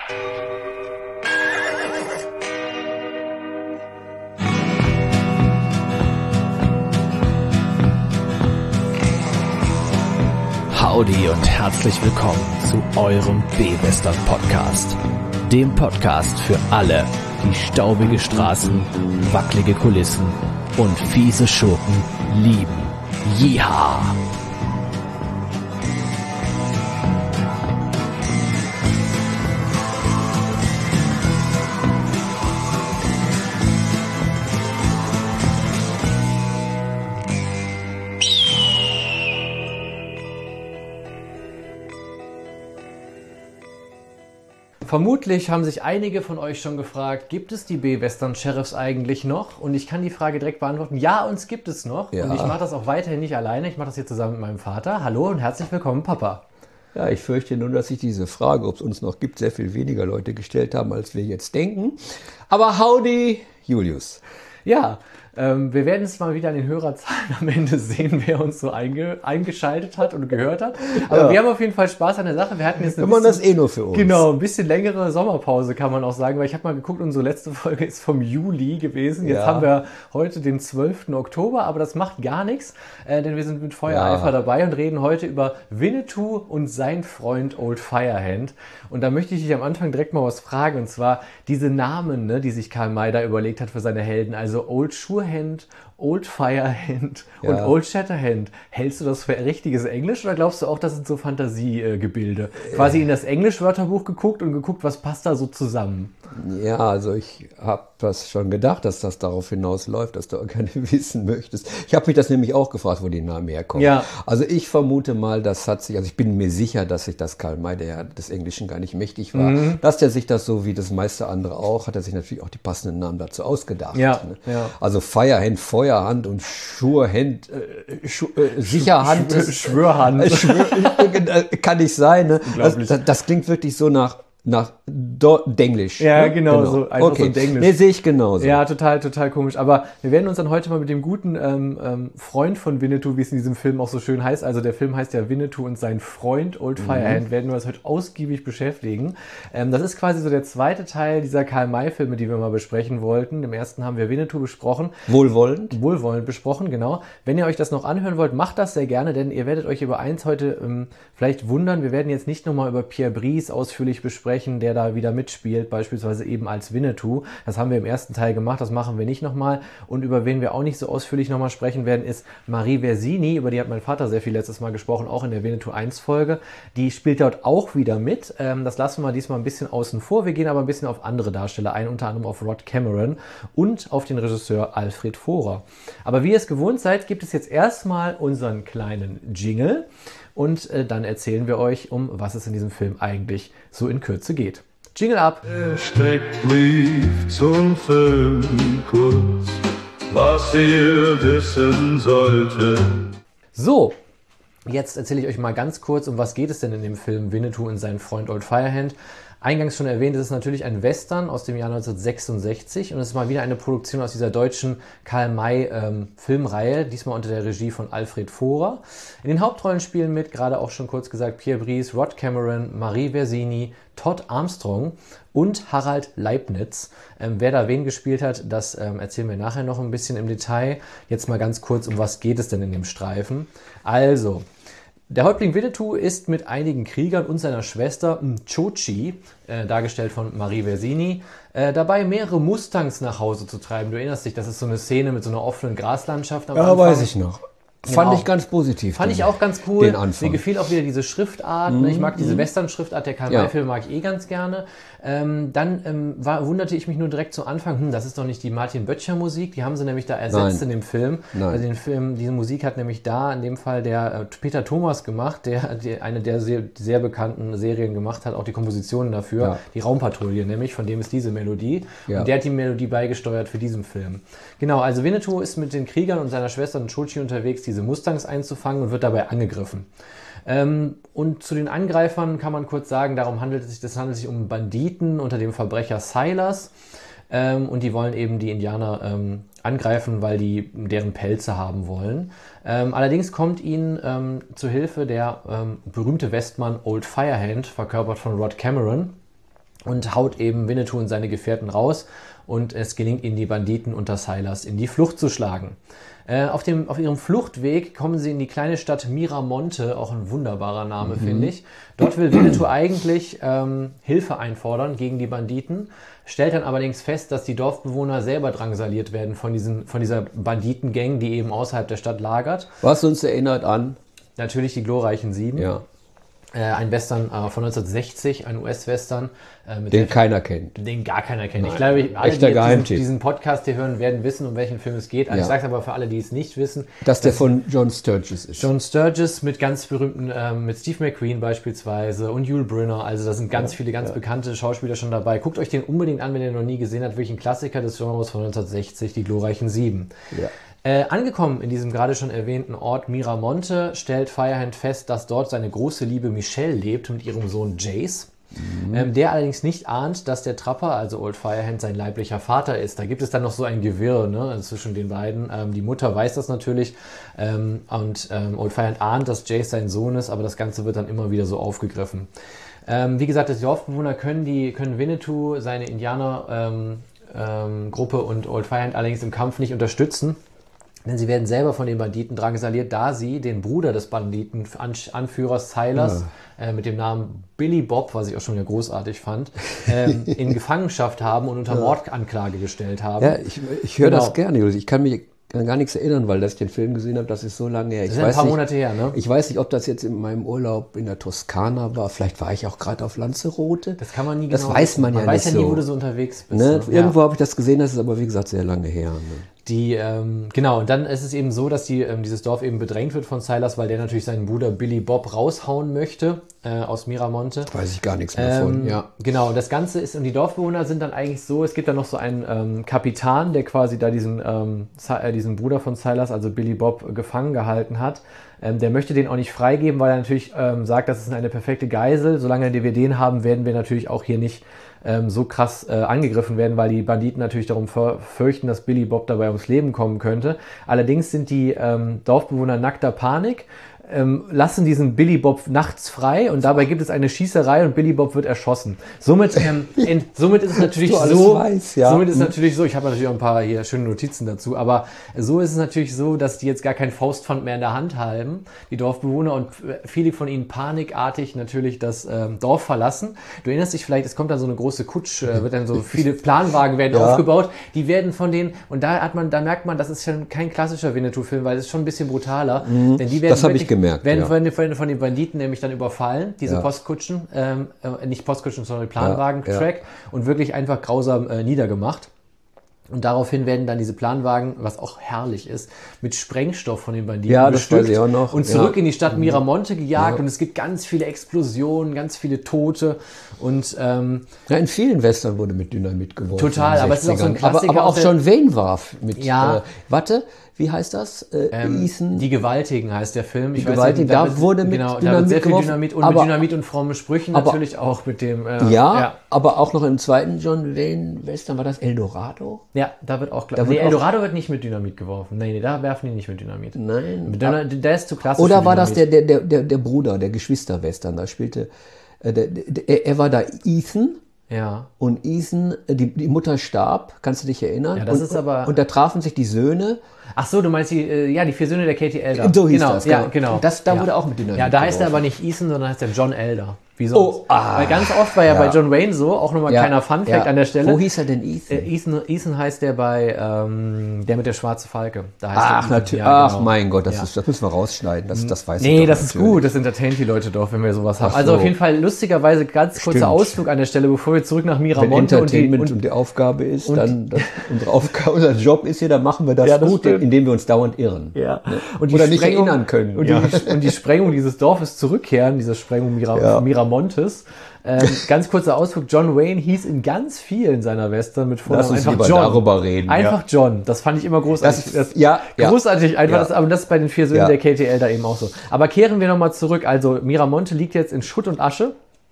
Howdy und herzlich willkommen zu eurem B-Western-Podcast. Dem Podcast für alle, die staubige Straßen, wackelige Kulissen und fiese Schurken lieben. Yeehaw! Vermutlich haben sich einige von euch schon gefragt, gibt es die B-Western-Sheriffs eigentlich noch? Und ich kann die Frage direkt beantworten, ja, uns gibt es noch. Ja. Und ich mache das auch weiterhin nicht alleine, ich mache das hier zusammen mit meinem Vater. Hallo und herzlich willkommen, Papa. Ja, ich fürchte nur, dass sich diese Frage, ob es uns noch gibt, sehr viel weniger Leute gestellt haben, als wir jetzt denken. Aber howdy, Julius. Ja, wir werden es mal wieder an den Hörerzahlen am Ende sehen, wer uns so eingeschaltet hat und gehört hat. Aber ja, wir haben auf jeden Fall Spaß an der Sache. Wir hatten jetzt das nur für uns. Genau, ein bisschen längere Sommerpause, kann man auch sagen, weil ich habe mal geguckt, unsere letzte Folge ist vom Juli gewesen. Jetzt haben wir heute den 12. Oktober, aber das macht gar nichts, denn wir sind mit Feuereifer dabei und reden heute über Winnetou und sein Freund Old Firehand. Und da möchte ich dich am Anfang direkt mal was fragen, und zwar diese Namen, ne, die sich Karl May da überlegt hat für seine Helden, also Old Surehand, Old Firehand und Old Shatterhand. Hältst du das für richtiges Englisch oder glaubst du auch, das sind so Fantasiegebilde? Quasi in das Englisch-Wörterbuch geguckt und geguckt, was passt da so zusammen? Ja, also ich habe das schon gedacht, dass das darauf hinausläuft, dass du gerne wissen möchtest. Ich habe mich das nämlich auch gefragt, wo die Namen herkommen. Ja. Also ich vermute mal, ich bin mir sicher, dass sich das Karl May, der ja des Englischen gar nicht mächtig war, dass der sich das so wie das meiste andere auch, hat er sich natürlich auch die passenden Namen dazu ausgedacht. Ja, ne? Ja. Also Firehand, Feuerhand und Surehand, Sicherhand. Schwörhand. Kann nicht sein. Ne? Das klingt wirklich so nach Denglisch. Ja, ne? Genau. So einfach so Denglisch. Nee, sehe ich genauso. Ja, total komisch. Aber wir werden uns dann heute mal mit dem guten Freund von Winnetou, wie es in diesem Film auch so schön heißt, also der Film heißt ja Winnetou und sein Freund Old Firehand, werden wir uns heute ausgiebig beschäftigen. Das ist quasi so der zweite Teil dieser Karl-May-Filme, die wir mal besprechen wollten. Im ersten haben wir Winnetou besprochen. Wohlwollend besprochen, genau. Wenn ihr euch das noch anhören wollt, macht das sehr gerne, denn ihr werdet euch über eins heute vielleicht wundern. Wir werden jetzt nicht nochmal über Pierre Brice ausführlich besprechen, der da wieder mitspielt, beispielsweise eben als Winnetou. Das haben wir im ersten Teil gemacht, das machen wir nicht nochmal. Und über wen wir auch nicht so ausführlich nochmal sprechen werden, ist Marie Versini, über die hat mein Vater sehr viel letztes Mal gesprochen, auch in der Winnetou 1 Folge. Die spielt dort auch wieder mit. Das lassen wir diesmal ein bisschen außen vor. Wir gehen aber ein bisschen auf andere Darsteller ein, unter anderem auf Rod Cameron und auf den Regisseur Alfred Vohrer. Aber wie ihr es gewohnt seid, gibt es jetzt erstmal unseren kleinen Jingle. Und dann erzählen wir euch, um was es in diesem Film eigentlich so in Kürze geht. Jingle ab! Steckbrief zum Film kurz, was ihr wissen solltet. So, jetzt erzähle ich euch mal ganz kurz, um was geht es denn in dem Film Winnetou und sein Freund Old Firehand. Eingangs schon erwähnt, es ist natürlich ein Western aus dem Jahr 1966 und es ist mal wieder eine Produktion aus dieser deutschen Karl-May-Filmreihe, diesmal unter der Regie von Alfred Vohrer. In den Hauptrollen spielen mit, gerade auch schon kurz gesagt, Pierre Brice, Rod Cameron, Marie Versini, Todd Armstrong und Harald Leibniz. Wer da wen gespielt hat, das erzählen wir nachher noch ein bisschen im Detail. Jetzt mal ganz kurz, um was geht es denn in dem Streifen? Also, der Häuptling Winnetou ist mit einigen Kriegern und seiner Schwester Mchochi, dargestellt von Marie Versini, dabei mehrere Mustangs nach Hause zu treiben. Du erinnerst dich, das ist so eine Szene mit so einer offenen Graslandschaft am Anfang. Ja, weiß ich noch. Fand ich ganz positiv. Fand ich auch ganz cool. Mir gefiel auch wieder diese Schriftart. Ich mag diese Western-Schriftart, der Karl-May-Filme mag ich ganz gerne. Dann wunderte ich mich nur direkt zu Anfang, das ist doch nicht die Martin Böttcher-Musik, die haben sie nämlich da ersetzt in dem Film. Also den Film, diese Musik hat nämlich da in dem Fall der Peter Thomas gemacht, der eine der sehr bekannten Serien gemacht hat, auch die Kompositionen dafür, die Raumpatrouille nämlich, von dem ist diese Melodie. Und der hat die Melodie beigesteuert für diesen Film. Genau, also Winnetou ist mit den Kriegern und seiner Schwester Mchochi unterwegs, diese Mustangs einzufangen und wird dabei angegriffen. Und zu den Angreifern kann man kurz sagen, das handelt sich um Banditen unter dem Verbrecher Silas. Und die wollen eben die Indianer angreifen, weil die deren Pelze haben wollen. Allerdings kommt ihnen zu Hilfe der berühmte Westmann Old Firehand, verkörpert von Rod Cameron. und haut eben Winnetou und seine Gefährten raus und es gelingt ihnen, die Banditen unter Silas in die Flucht zu schlagen. Auf ihrem Fluchtweg kommen sie in die kleine Stadt Miramonte, auch ein wunderbarer Name, finde ich. Dort will Winnetou eigentlich Hilfe einfordern gegen die Banditen, stellt dann allerdings fest, dass die Dorfbewohner selber drangsaliert werden von dieser Banditengang, die eben außerhalb der Stadt lagert. Was uns erinnert an? Natürlich die glorreichen Sieben. Ja. Ein Western von 1960, ein US-Western. Den keiner kennt. Den gar keiner kennt. Nein. Ich glaube, alle, die diesen Podcast hier hören, werden wissen, um welchen Film es geht. Ich sage es aber für alle, die es nicht wissen. Dass der von John Sturges ist. John Sturges mit ganz berühmten, mit Steve McQueen beispielsweise und Yul Brynner. Also da sind ganz viele bekannte Schauspieler schon dabei. Guckt euch den unbedingt an, wenn ihr noch nie gesehen habt. Wirklich ein Klassiker des Genres von 1960, die glorreichen Sieben. Ja. Angekommen in diesem gerade schon erwähnten Ort Miramonte, stellt Firehand fest, dass dort seine große Liebe Michelle lebt mit ihrem Sohn Jace. Der allerdings nicht ahnt, dass der Trapper, also Old Firehand, sein leiblicher Vater ist. Da gibt es dann noch so ein Gewirr, ne, zwischen den beiden. Die Mutter weiß das natürlich und Old Firehand ahnt, dass Jace sein Sohn ist, aber das Ganze wird dann immer wieder so aufgegriffen. Wie gesagt, die Dorfbewohner können Winnetou, seine Indianergruppe und Old Firehand allerdings im Kampf nicht unterstützen. Denn sie werden selber von den Banditen drangsaliert, da sie den Bruder des Banditenanführers Silas mit dem Namen Billy Bob, was ich auch schon wieder großartig fand, in Gefangenschaft haben und unter Mordanklage gestellt haben. Ja, ich höre das gerne, Julius. Ich kann mich an gar nichts erinnern, weil dass ich den Film gesehen habe, das ist so lange her. Das ist ein paar Monate her, ne? Ich weiß nicht, ob das jetzt in meinem Urlaub in der Toskana war. Vielleicht war ich auch gerade auf Lanzarote. Das kann man nie genau. Das weiß man ja nicht so. Man weiß ja nie, wo du so unterwegs bist. Ne? Irgendwo habe ich das gesehen, das ist aber wie gesagt sehr lange her. Ne? Genau, und dann ist es eben so, dass dieses Dorf eben bedrängt wird von Silas, weil der natürlich seinen Bruder Billy Bob raushauen möchte aus Miramonte. Weiß ich gar nichts mehr von, ja. Genau, und das Ganze ist, und die Dorfbewohner sind dann eigentlich so, es gibt dann noch so einen Kapitan, der quasi da diesen Bruder von Silas, also Billy Bob, gefangen gehalten hat. Der möchte den auch nicht freigeben, weil er natürlich sagt, das ist eine perfekte Geisel. Solange wir den haben, werden wir natürlich auch hier nicht so krass angegriffen werden, weil die Banditen natürlich darum fürchten, dass Billy Bob dabei ums Leben kommen könnte. Allerdings sind die Dorfbewohner nackter Panik, lassen diesen Billy Bob nachts frei und dabei gibt es eine Schießerei und Billy Bob wird erschossen. Somit ist es natürlich so, ich habe natürlich auch ein paar hier schöne Notizen dazu, aber so ist es natürlich so, dass die jetzt gar kein Faustpfand mehr in der Hand haben, die Dorfbewohner, und viele von ihnen panikartig natürlich das Dorf verlassen. Du erinnerst dich vielleicht, es kommt dann so eine große Kutsche, wird dann so viele Planwagen werden aufgebaut, die werden von denen, und da merkt man, das ist schon kein klassischer Winnetou-Film, weil es ist schon ein bisschen brutaler, denn die werden von den Banditen nämlich dann überfallen, diese Postkutschen, nicht Postkutschen, sondern Planwagen-Track, und wirklich einfach grausam niedergemacht. Und daraufhin werden dann diese Planwagen, was auch herrlich ist, mit Sprengstoff von den Banditen bestückt und zurück in die Stadt Miramonte gejagt. Und es gibt ganz viele Explosionen, ganz viele Tote. Und in vielen Western wurde mit Dynamit geworfen. Total, aber es ist auch so ein Klassiker. Aber auch John Wayne warf mit, wie heißt das? Ethan? Die Gewaltigen heißt der Film. Die Gewaltigen, da wurde mit Dynamit da wird sehr viel Dynamit und mit Dynamit und frommen Sprüchen natürlich auch mit dem... aber auch noch im zweiten John Wayne Western, war das El-Dorado? Ja, da wird auch... El-Dorado wird nicht mit Dynamit geworfen. Nee, da werfen die nicht mit Dynamit. Nein. Der ist zu klassisch. Oder war das der Bruder, der Geschwister-Western? Da spielte... er war da Ethan... Ja. Und Ethan, die Mutter starb, kannst du dich erinnern? Ja, das ist aber... Und da trafen sich die Söhne. Ach so, du meinst die 4 Söhne der Katie Elder. So hieß das, genau. Ja, genau. Da wurde auch mit Dynamit. Ja, da heißt er aber nicht Ethan, sondern heißt er John Elder. Wie sonst. Weil ganz oft war bei John Wayne so, auch nochmal kleiner Funfact an der Stelle. Wo hieß er denn Ethan? Ethan heißt der bei der mit der schwarze Falke. Da heißt natürlich. Ja, genau. Ach mein Gott, das müssen wir rausschneiden. Das weiß ich Nee, das ist gut. Das entertaint die Leute doch, wenn wir sowas haben. Also auf jeden Fall lustigerweise ganz kurzer Ausflug an der Stelle, bevor wir zurück nach Miramonte. Wenn Entertainment und die Aufgabe ist, dann unser Job ist hier, dann machen wir das gut, indem wir uns dauernd irren. Ja. Und oder nicht erinnern können. Und die Sprengung dieses Dorfes zurückkehren, diese Sprengung Miramontes. Ganz kurzer Ausflug, John Wayne hieß in ganz vielen seiner Western mit Vornamen einfach John. Darüber reden. Einfach John. Das fand ich immer großartig. Großartig einfach. Aber das ist bei den 4 Söhnen der Katie Elder eben auch so. Aber kehren wir nochmal zurück. Also Miramonte liegt jetzt in Schutt und Asche.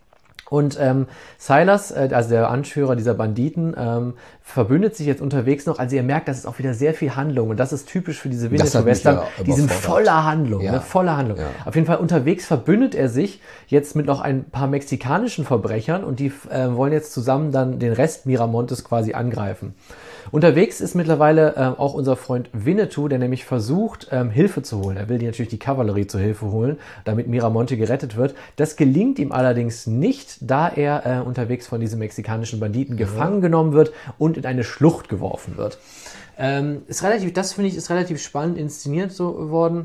Und Silas, also der Anführer dieser Banditen, verbündet sich jetzt unterwegs noch. Also ihr merkt, das ist auch wieder sehr viel Handlung. Und das ist typisch für diese Winnetou-Western. Die sind voller Handlung. Ja. Ne, voller Handlung. Ja. Auf jeden Fall unterwegs verbündet er sich jetzt mit noch ein paar mexikanischen Verbrechern. Und die wollen jetzt zusammen dann den Rest Miramontes quasi angreifen. Unterwegs ist mittlerweile auch unser Freund Winnetou, der nämlich versucht, Hilfe zu holen. Er will natürlich die Kavallerie zur Hilfe holen, damit Miramonte gerettet wird. Das gelingt ihm allerdings nicht, da er unterwegs von diesen mexikanischen Banditen gefangen genommen wird und in eine Schlucht geworfen wird. Das finde ich ist relativ spannend inszeniert so worden.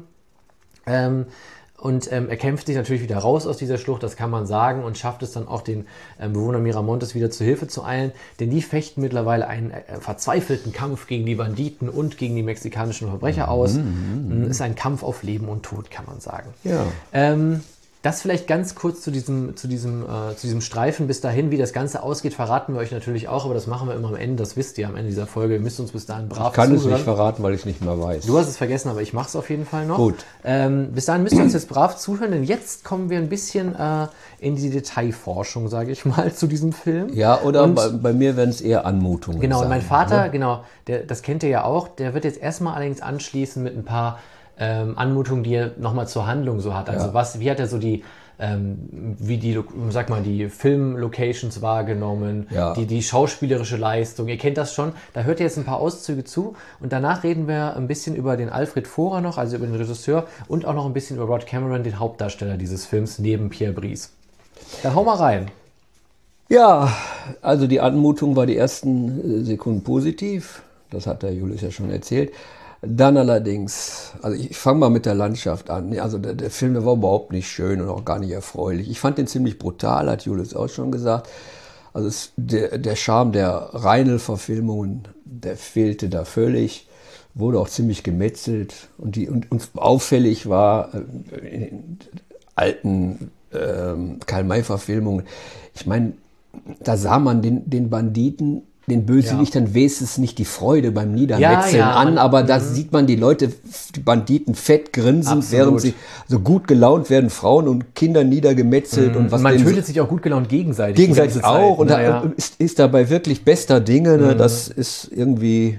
Und er kämpft sich natürlich wieder raus aus dieser Schlucht, das kann man sagen, und schafft es dann auch, den Bewohner Miramontes wieder zu Hilfe zu eilen. Denn die fechten mittlerweile einen verzweifelten Kampf gegen die Banditen und gegen die mexikanischen Verbrecher aus. Ist ein Kampf auf Leben und Tod, kann man sagen. Ja. Das vielleicht ganz kurz zu diesem Streifen bis dahin. Wie das Ganze ausgeht, verraten wir euch natürlich auch, aber das machen wir immer am Ende, das wisst ihr am Ende dieser Folge. Ihr müsst uns bis dahin brav zuhören. Ich kann es nicht verraten, weil ich es nicht mehr weiß. Du hast es vergessen, aber ich mache es auf jeden Fall noch. Gut. Bis dahin müsst ihr uns jetzt brav zuhören, denn jetzt kommen wir ein bisschen in die Detailforschung, sage ich mal, zu diesem Film. Ja, oder bei mir werden es eher Anmutungen Genau, sein, und mein Vater, das kennt ihr ja auch, der wird jetzt erstmal allerdings anschließen mit ein paar Anmutungen, die er nochmal zur Handlung so hat. Also wie hat er so die Film-Locations wahrgenommen, die schauspielerische Leistung. Ihr kennt das schon. Da hört ihr jetzt ein paar Auszüge zu und danach reden wir ein bisschen über den Alfred Vohra noch, also über den Regisseur und auch noch ein bisschen über Rod Cameron, den Hauptdarsteller dieses Films, neben Pierre Brice. Dann hau mal rein. Ja, also die Anmutung war die ersten Sekunden positiv. Das hat der Julius ja schon erzählt. Dann allerdings, also ich fange mal mit der Landschaft an. Also der Film, der war überhaupt nicht schön und auch gar nicht erfreulich. Ich fand den ziemlich brutal, hat Julius auch schon gesagt. Also der Charme der Reinl-Verfilmungen, der fehlte da völlig. Wurde auch ziemlich gemetzelt. Und auffällig war in den alten Karl-May-Verfilmungen, ich meine, da sah man den Banditen, den Bösewichtern wenigstens nicht die Freude beim Niedermetzeln an, aber da sieht man die Leute, die Banditen fett grinsen, während sie so gut gelaunt werden, Frauen und Kinder niedergemetzelt und was. Man tötet sich auch gut gelaunt gegenseitig. Gegenseitig auch und da ist dabei wirklich bester Dinge, ne? Das ist irgendwie,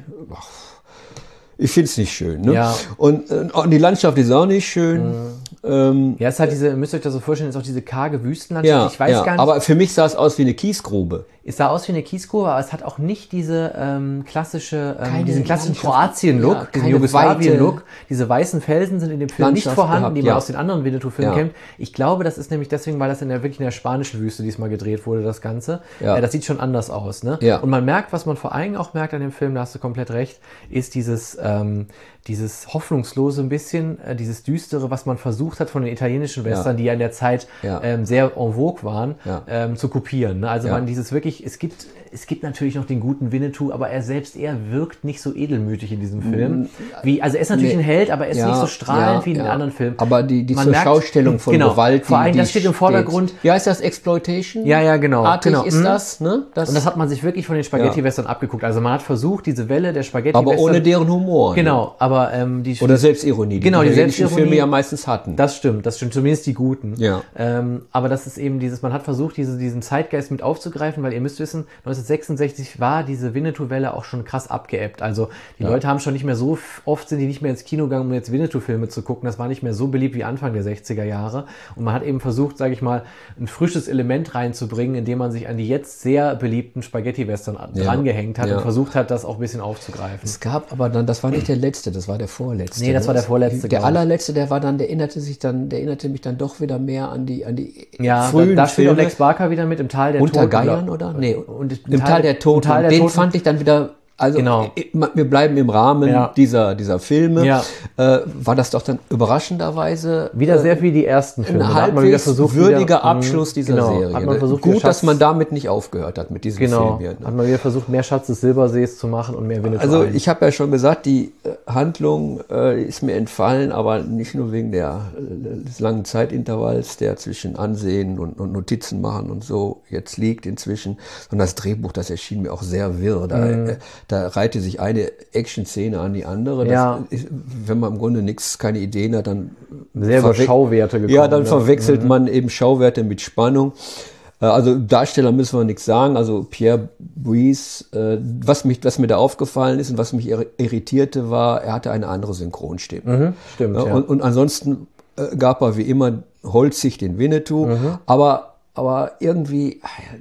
ich finde es nicht schön. Ne? Ja. Und die Landschaft ist auch nicht schön. Ja, es ist halt ihr müsst euch das so vorstellen, ist auch diese karge Wüstenlandschaft. Ja, ich weiß gar nicht. Aber für mich sah es aus wie eine Kiesgrube. Es sah aus wie eine Kiesgrube, aber es hat auch nicht diesen klassischen Kroatien-Look, diesen Jugoslawien-Look. Diese weißen Felsen sind in dem Film nicht vorhanden, die man aus den anderen Winnetou-Filmen kennt. Ich glaube, das ist nämlich deswegen, weil das wirklich in der spanischen Wüste diesmal gedreht wurde, das Ganze. Ja. Das sieht schon anders aus. Ne? Ja. Und man merkt, was man vor allem auch merkt an dem Film, da hast du komplett recht, ist dieses hoffnungslose ein bisschen, dieses Düstere, was man versucht hat von den italienischen Western, die ja in der Zeit sehr en vogue waren, zu kopieren. Ne? Also man dieses wirklich, es gibt natürlich noch den guten Winnetou, aber er wirkt nicht so edelmütig in diesem Film. Also er ist natürlich ein Held, aber er ist nicht so strahlend wie in den anderen Filmen. Aber die Schaustellung von Gewalt, vor allem das steht im Vordergrund. Ja, ist das Exploitation? Ja, genau. Artig ist das, ne? Und das hat man sich wirklich von den Spaghetti-Western abgeguckt. Also man hat versucht, diese Welle der Spaghetti-Western. Aber ohne deren Humor. Genau, aber oder Selbstironie, die italienischen Filme ja meistens hatten. Das stimmt, zumindest die guten. Ja. Aber das ist eben man hat versucht, diesen Zeitgeist mit aufzugreifen, weil ihr müsst wissen, 1966 war diese Winnetou-Welle auch schon krass abgeebbt. Also die Leute haben schon nicht mehr so oft, sind die nicht mehr ins Kino gegangen, um jetzt Winnetou-Filme zu gucken. Das war nicht mehr so beliebt wie Anfang der 60er Jahre. Und man hat eben versucht, sage ich mal, ein frisches Element reinzubringen, indem man sich an die jetzt sehr beliebten Spaghetti-Western drangehängt hat und versucht hat, das auch ein bisschen aufzugreifen. Es gab aber dann, das war nicht der letzte, das war der vorletzte. Nee, das war der vorletzte. Der allerletzte, der erinnerte mich dann doch wieder mehr an die frühen Filme. Da spielt auch Lex Barker wieder mit, im Tal der Toten. Unter Geiern, oder? Nee, im Tal der Toten. Den fand ich dann wieder, also wir bleiben im Rahmen dieser Filme. Ja. War das doch dann überraschenderweise wieder sehr viel die ersten Filme. Ein halbwegs würdiger Abschluss dieser Serie. Hat man versucht, gut, dass man damit nicht aufgehört hat mit diesem Film hier. Hat man wieder versucht, mehr Schatz des Silbersees zu machen und mehr Winnetou. Also ich habe ja schon gesagt, die Handlung ist mir entfallen, aber nicht nur wegen des langen Zeitintervalls, der zwischen Ansehen und Notizen machen und so jetzt liegt inzwischen, sondern das Drehbuch, das erschien mir auch sehr wirr. Da reihte sich eine Action-Szene an die andere. Wenn man im Grunde keine Ideen hat, dann sehr über Schauwerte gekommen. Ja, dann verwechselt man eben Schauwerte mit Spannung. Also Darsteller müssen wir nichts sagen. Also Pierre Brice, was mir da aufgefallen ist und was mich irritierte, war, er hatte eine andere Synchronstimme. Stimmt, ja. Und ansonsten gab er wie immer holzig den Winnetou, aber irgendwie,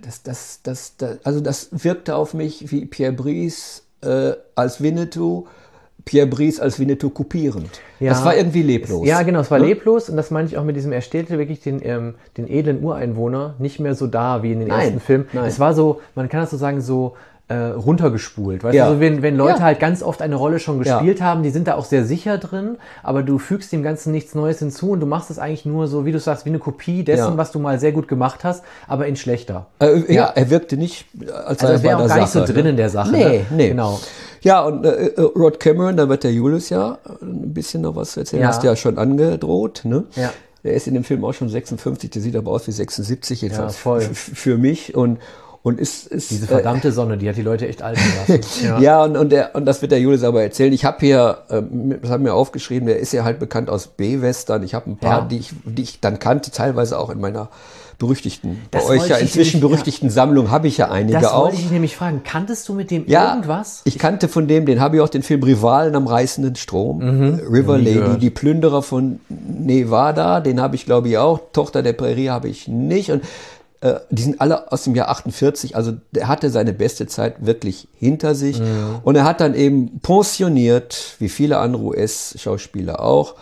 das wirkte auf mich wie Pierre Brice als Winnetou, Pierre Brice als Winnetou kopierend. Ja. Das war irgendwie leblos. Ja, genau, es war leblos und das meine ich auch mit diesem, er stellte wirklich den edlen Ureinwohner nicht mehr so dar wie in den ersten Filmen. Nein. Es war so, man kann das so sagen, so runtergespult. Weißt du, also wenn Leute halt ganz oft eine Rolle schon gespielt haben, die sind da auch sehr sicher drin, aber du fügst dem Ganzen nichts Neues hinzu und du machst es eigentlich nur so, wie du sagst, wie eine Kopie dessen, was du mal sehr gut gemacht hast, aber in schlechter. Er wirkte nicht, als sei er wäre auch gar nicht so drin in der Sache. Nee. Genau. Ja, und Rod Cameron, da wird der Julius ein bisschen noch was erzählen, hast du ja schon angedroht, ne? Ja. Der ist in dem Film auch schon 56, der sieht aber aus wie 76 jedenfalls für mich und ist diese verdammte Sonne, die hat die Leute echt alt gelassen. Und das wird der Julius aber erzählen. Ich habe hier, das haben wir aufgeschrieben, der ist ja halt bekannt aus B-Western. Ich habe ein paar, die ich dann kannte, teilweise auch in meiner berüchtigten, bei euch ja inzwischen berüchtigten Sammlung habe ich ja einige auch. Das wollte ich nämlich fragen. Kanntest du mit dem irgendwas? Ich kannte von dem, den habe ich auch den Film Rivalen am reißenden Strom. River Lady, die Plünderer von Nevada, den habe ich glaube ich auch. Tochter der Prärie habe ich nicht und die sind alle aus dem Jahr 48, also der hatte seine beste Zeit wirklich hinter sich und er hat dann eben pensioniert, wie viele andere US-Schauspieler auch,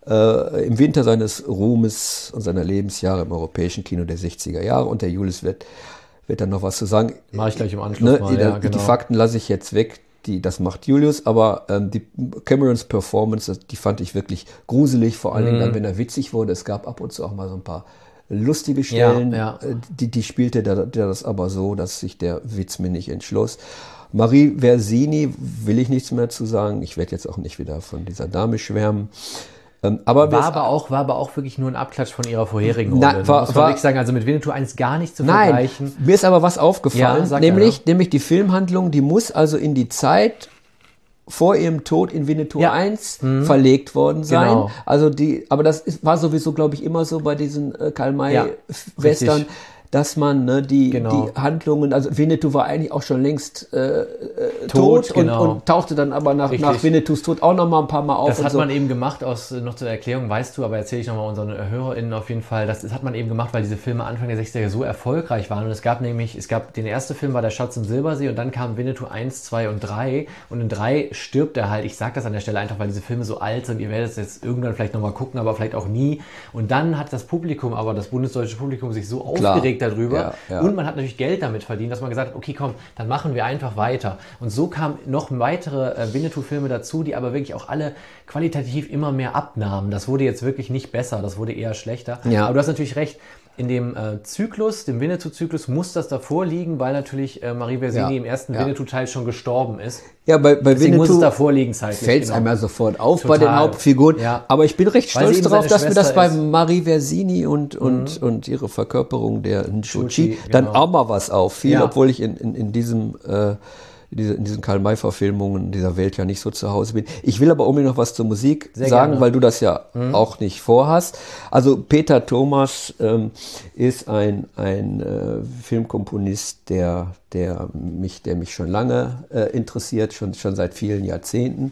im Winter seines Ruhmes und seiner Lebensjahre im europäischen Kino der 60er Jahre und der Julius wird dann noch was zu sagen. Mache ich gleich im Anschluss mal, Die Fakten lasse ich jetzt weg, das macht Julius, aber die Camerons Performance, die fand ich wirklich gruselig, vor allen Dingen dann, wenn er witzig wurde. Es gab ab und zu auch mal so ein paar lustige Stellen, die spielte der das aber so, dass sich der Witz mir nicht entschloss. Marie Versini will ich nichts mehr zu sagen. Ich werde jetzt auch nicht wieder von dieser Dame schwärmen. War aber auch wirklich nur ein Abklatsch von ihrer vorherigen Rolle. Muss man wirklich sagen, also mit Winnetou 1 gar nicht zu vergleichen. Mir ist aber was aufgefallen, nämlich die Filmhandlung, die muss also in die Zeit vor ihrem Tod in Winnetou 1 verlegt worden sein. Genau. Also aber das war sowieso, glaube ich, immer so bei diesen Karl-May-Western, dass man die Handlungen, also Winnetou war eigentlich auch schon längst tot und tauchte dann aber nach Winnetous Tod auch noch mal ein paar Mal auf. Das hat man eben gemacht, noch zur Erklärung, weißt du, aber erzähle ich noch mal unseren HörerInnen auf jeden Fall, das hat man eben gemacht, weil diese Filme Anfang der 60er so erfolgreich waren und es gab den ersten Film war Der Schatz im Silbersee und dann kam Winnetou 1, 2 und 3 und in 3 stirbt er halt, ich sage das an der Stelle einfach, weil diese Filme so alt sind, ihr werdet es jetzt irgendwann vielleicht noch mal gucken, aber vielleicht auch nie und dann hat das bundesdeutsche Publikum sich so aufgeregt darüber und man hat natürlich Geld damit verdient, dass man gesagt hat, okay, komm, dann machen wir einfach weiter. Und so kamen noch weitere Winnetou-Filme dazu, die aber wirklich auch alle qualitativ immer mehr abnahmen. Das wurde jetzt wirklich nicht besser, das wurde eher schlechter. Ja. Aber du hast natürlich recht, in dem Zyklus, dem Winnetou-Zyklus, muss das davor liegen, weil natürlich Marie Versini im ersten Winnetou-Teil schon gestorben ist. Ja, bei Winnetou muss es davor liegen zeitlich. Fällt es einmal sofort auf bei den Hauptfiguren. Ja. Aber ich bin recht stolz darauf, dass wir das bei Marie Versini und ihre Verkörperung der Nshuchi dann auch mal was auffiel, obwohl ich in diesen Karl-May-Verfilmungen dieser Welt ja nicht so zu Hause bin. Ich will aber unbedingt noch was zur Musik sagen, weil du das ja auch nicht vorhast. Also Peter Thomas ist ein Filmkomponist, der mich schon lange interessiert, schon seit vielen Jahrzehnten.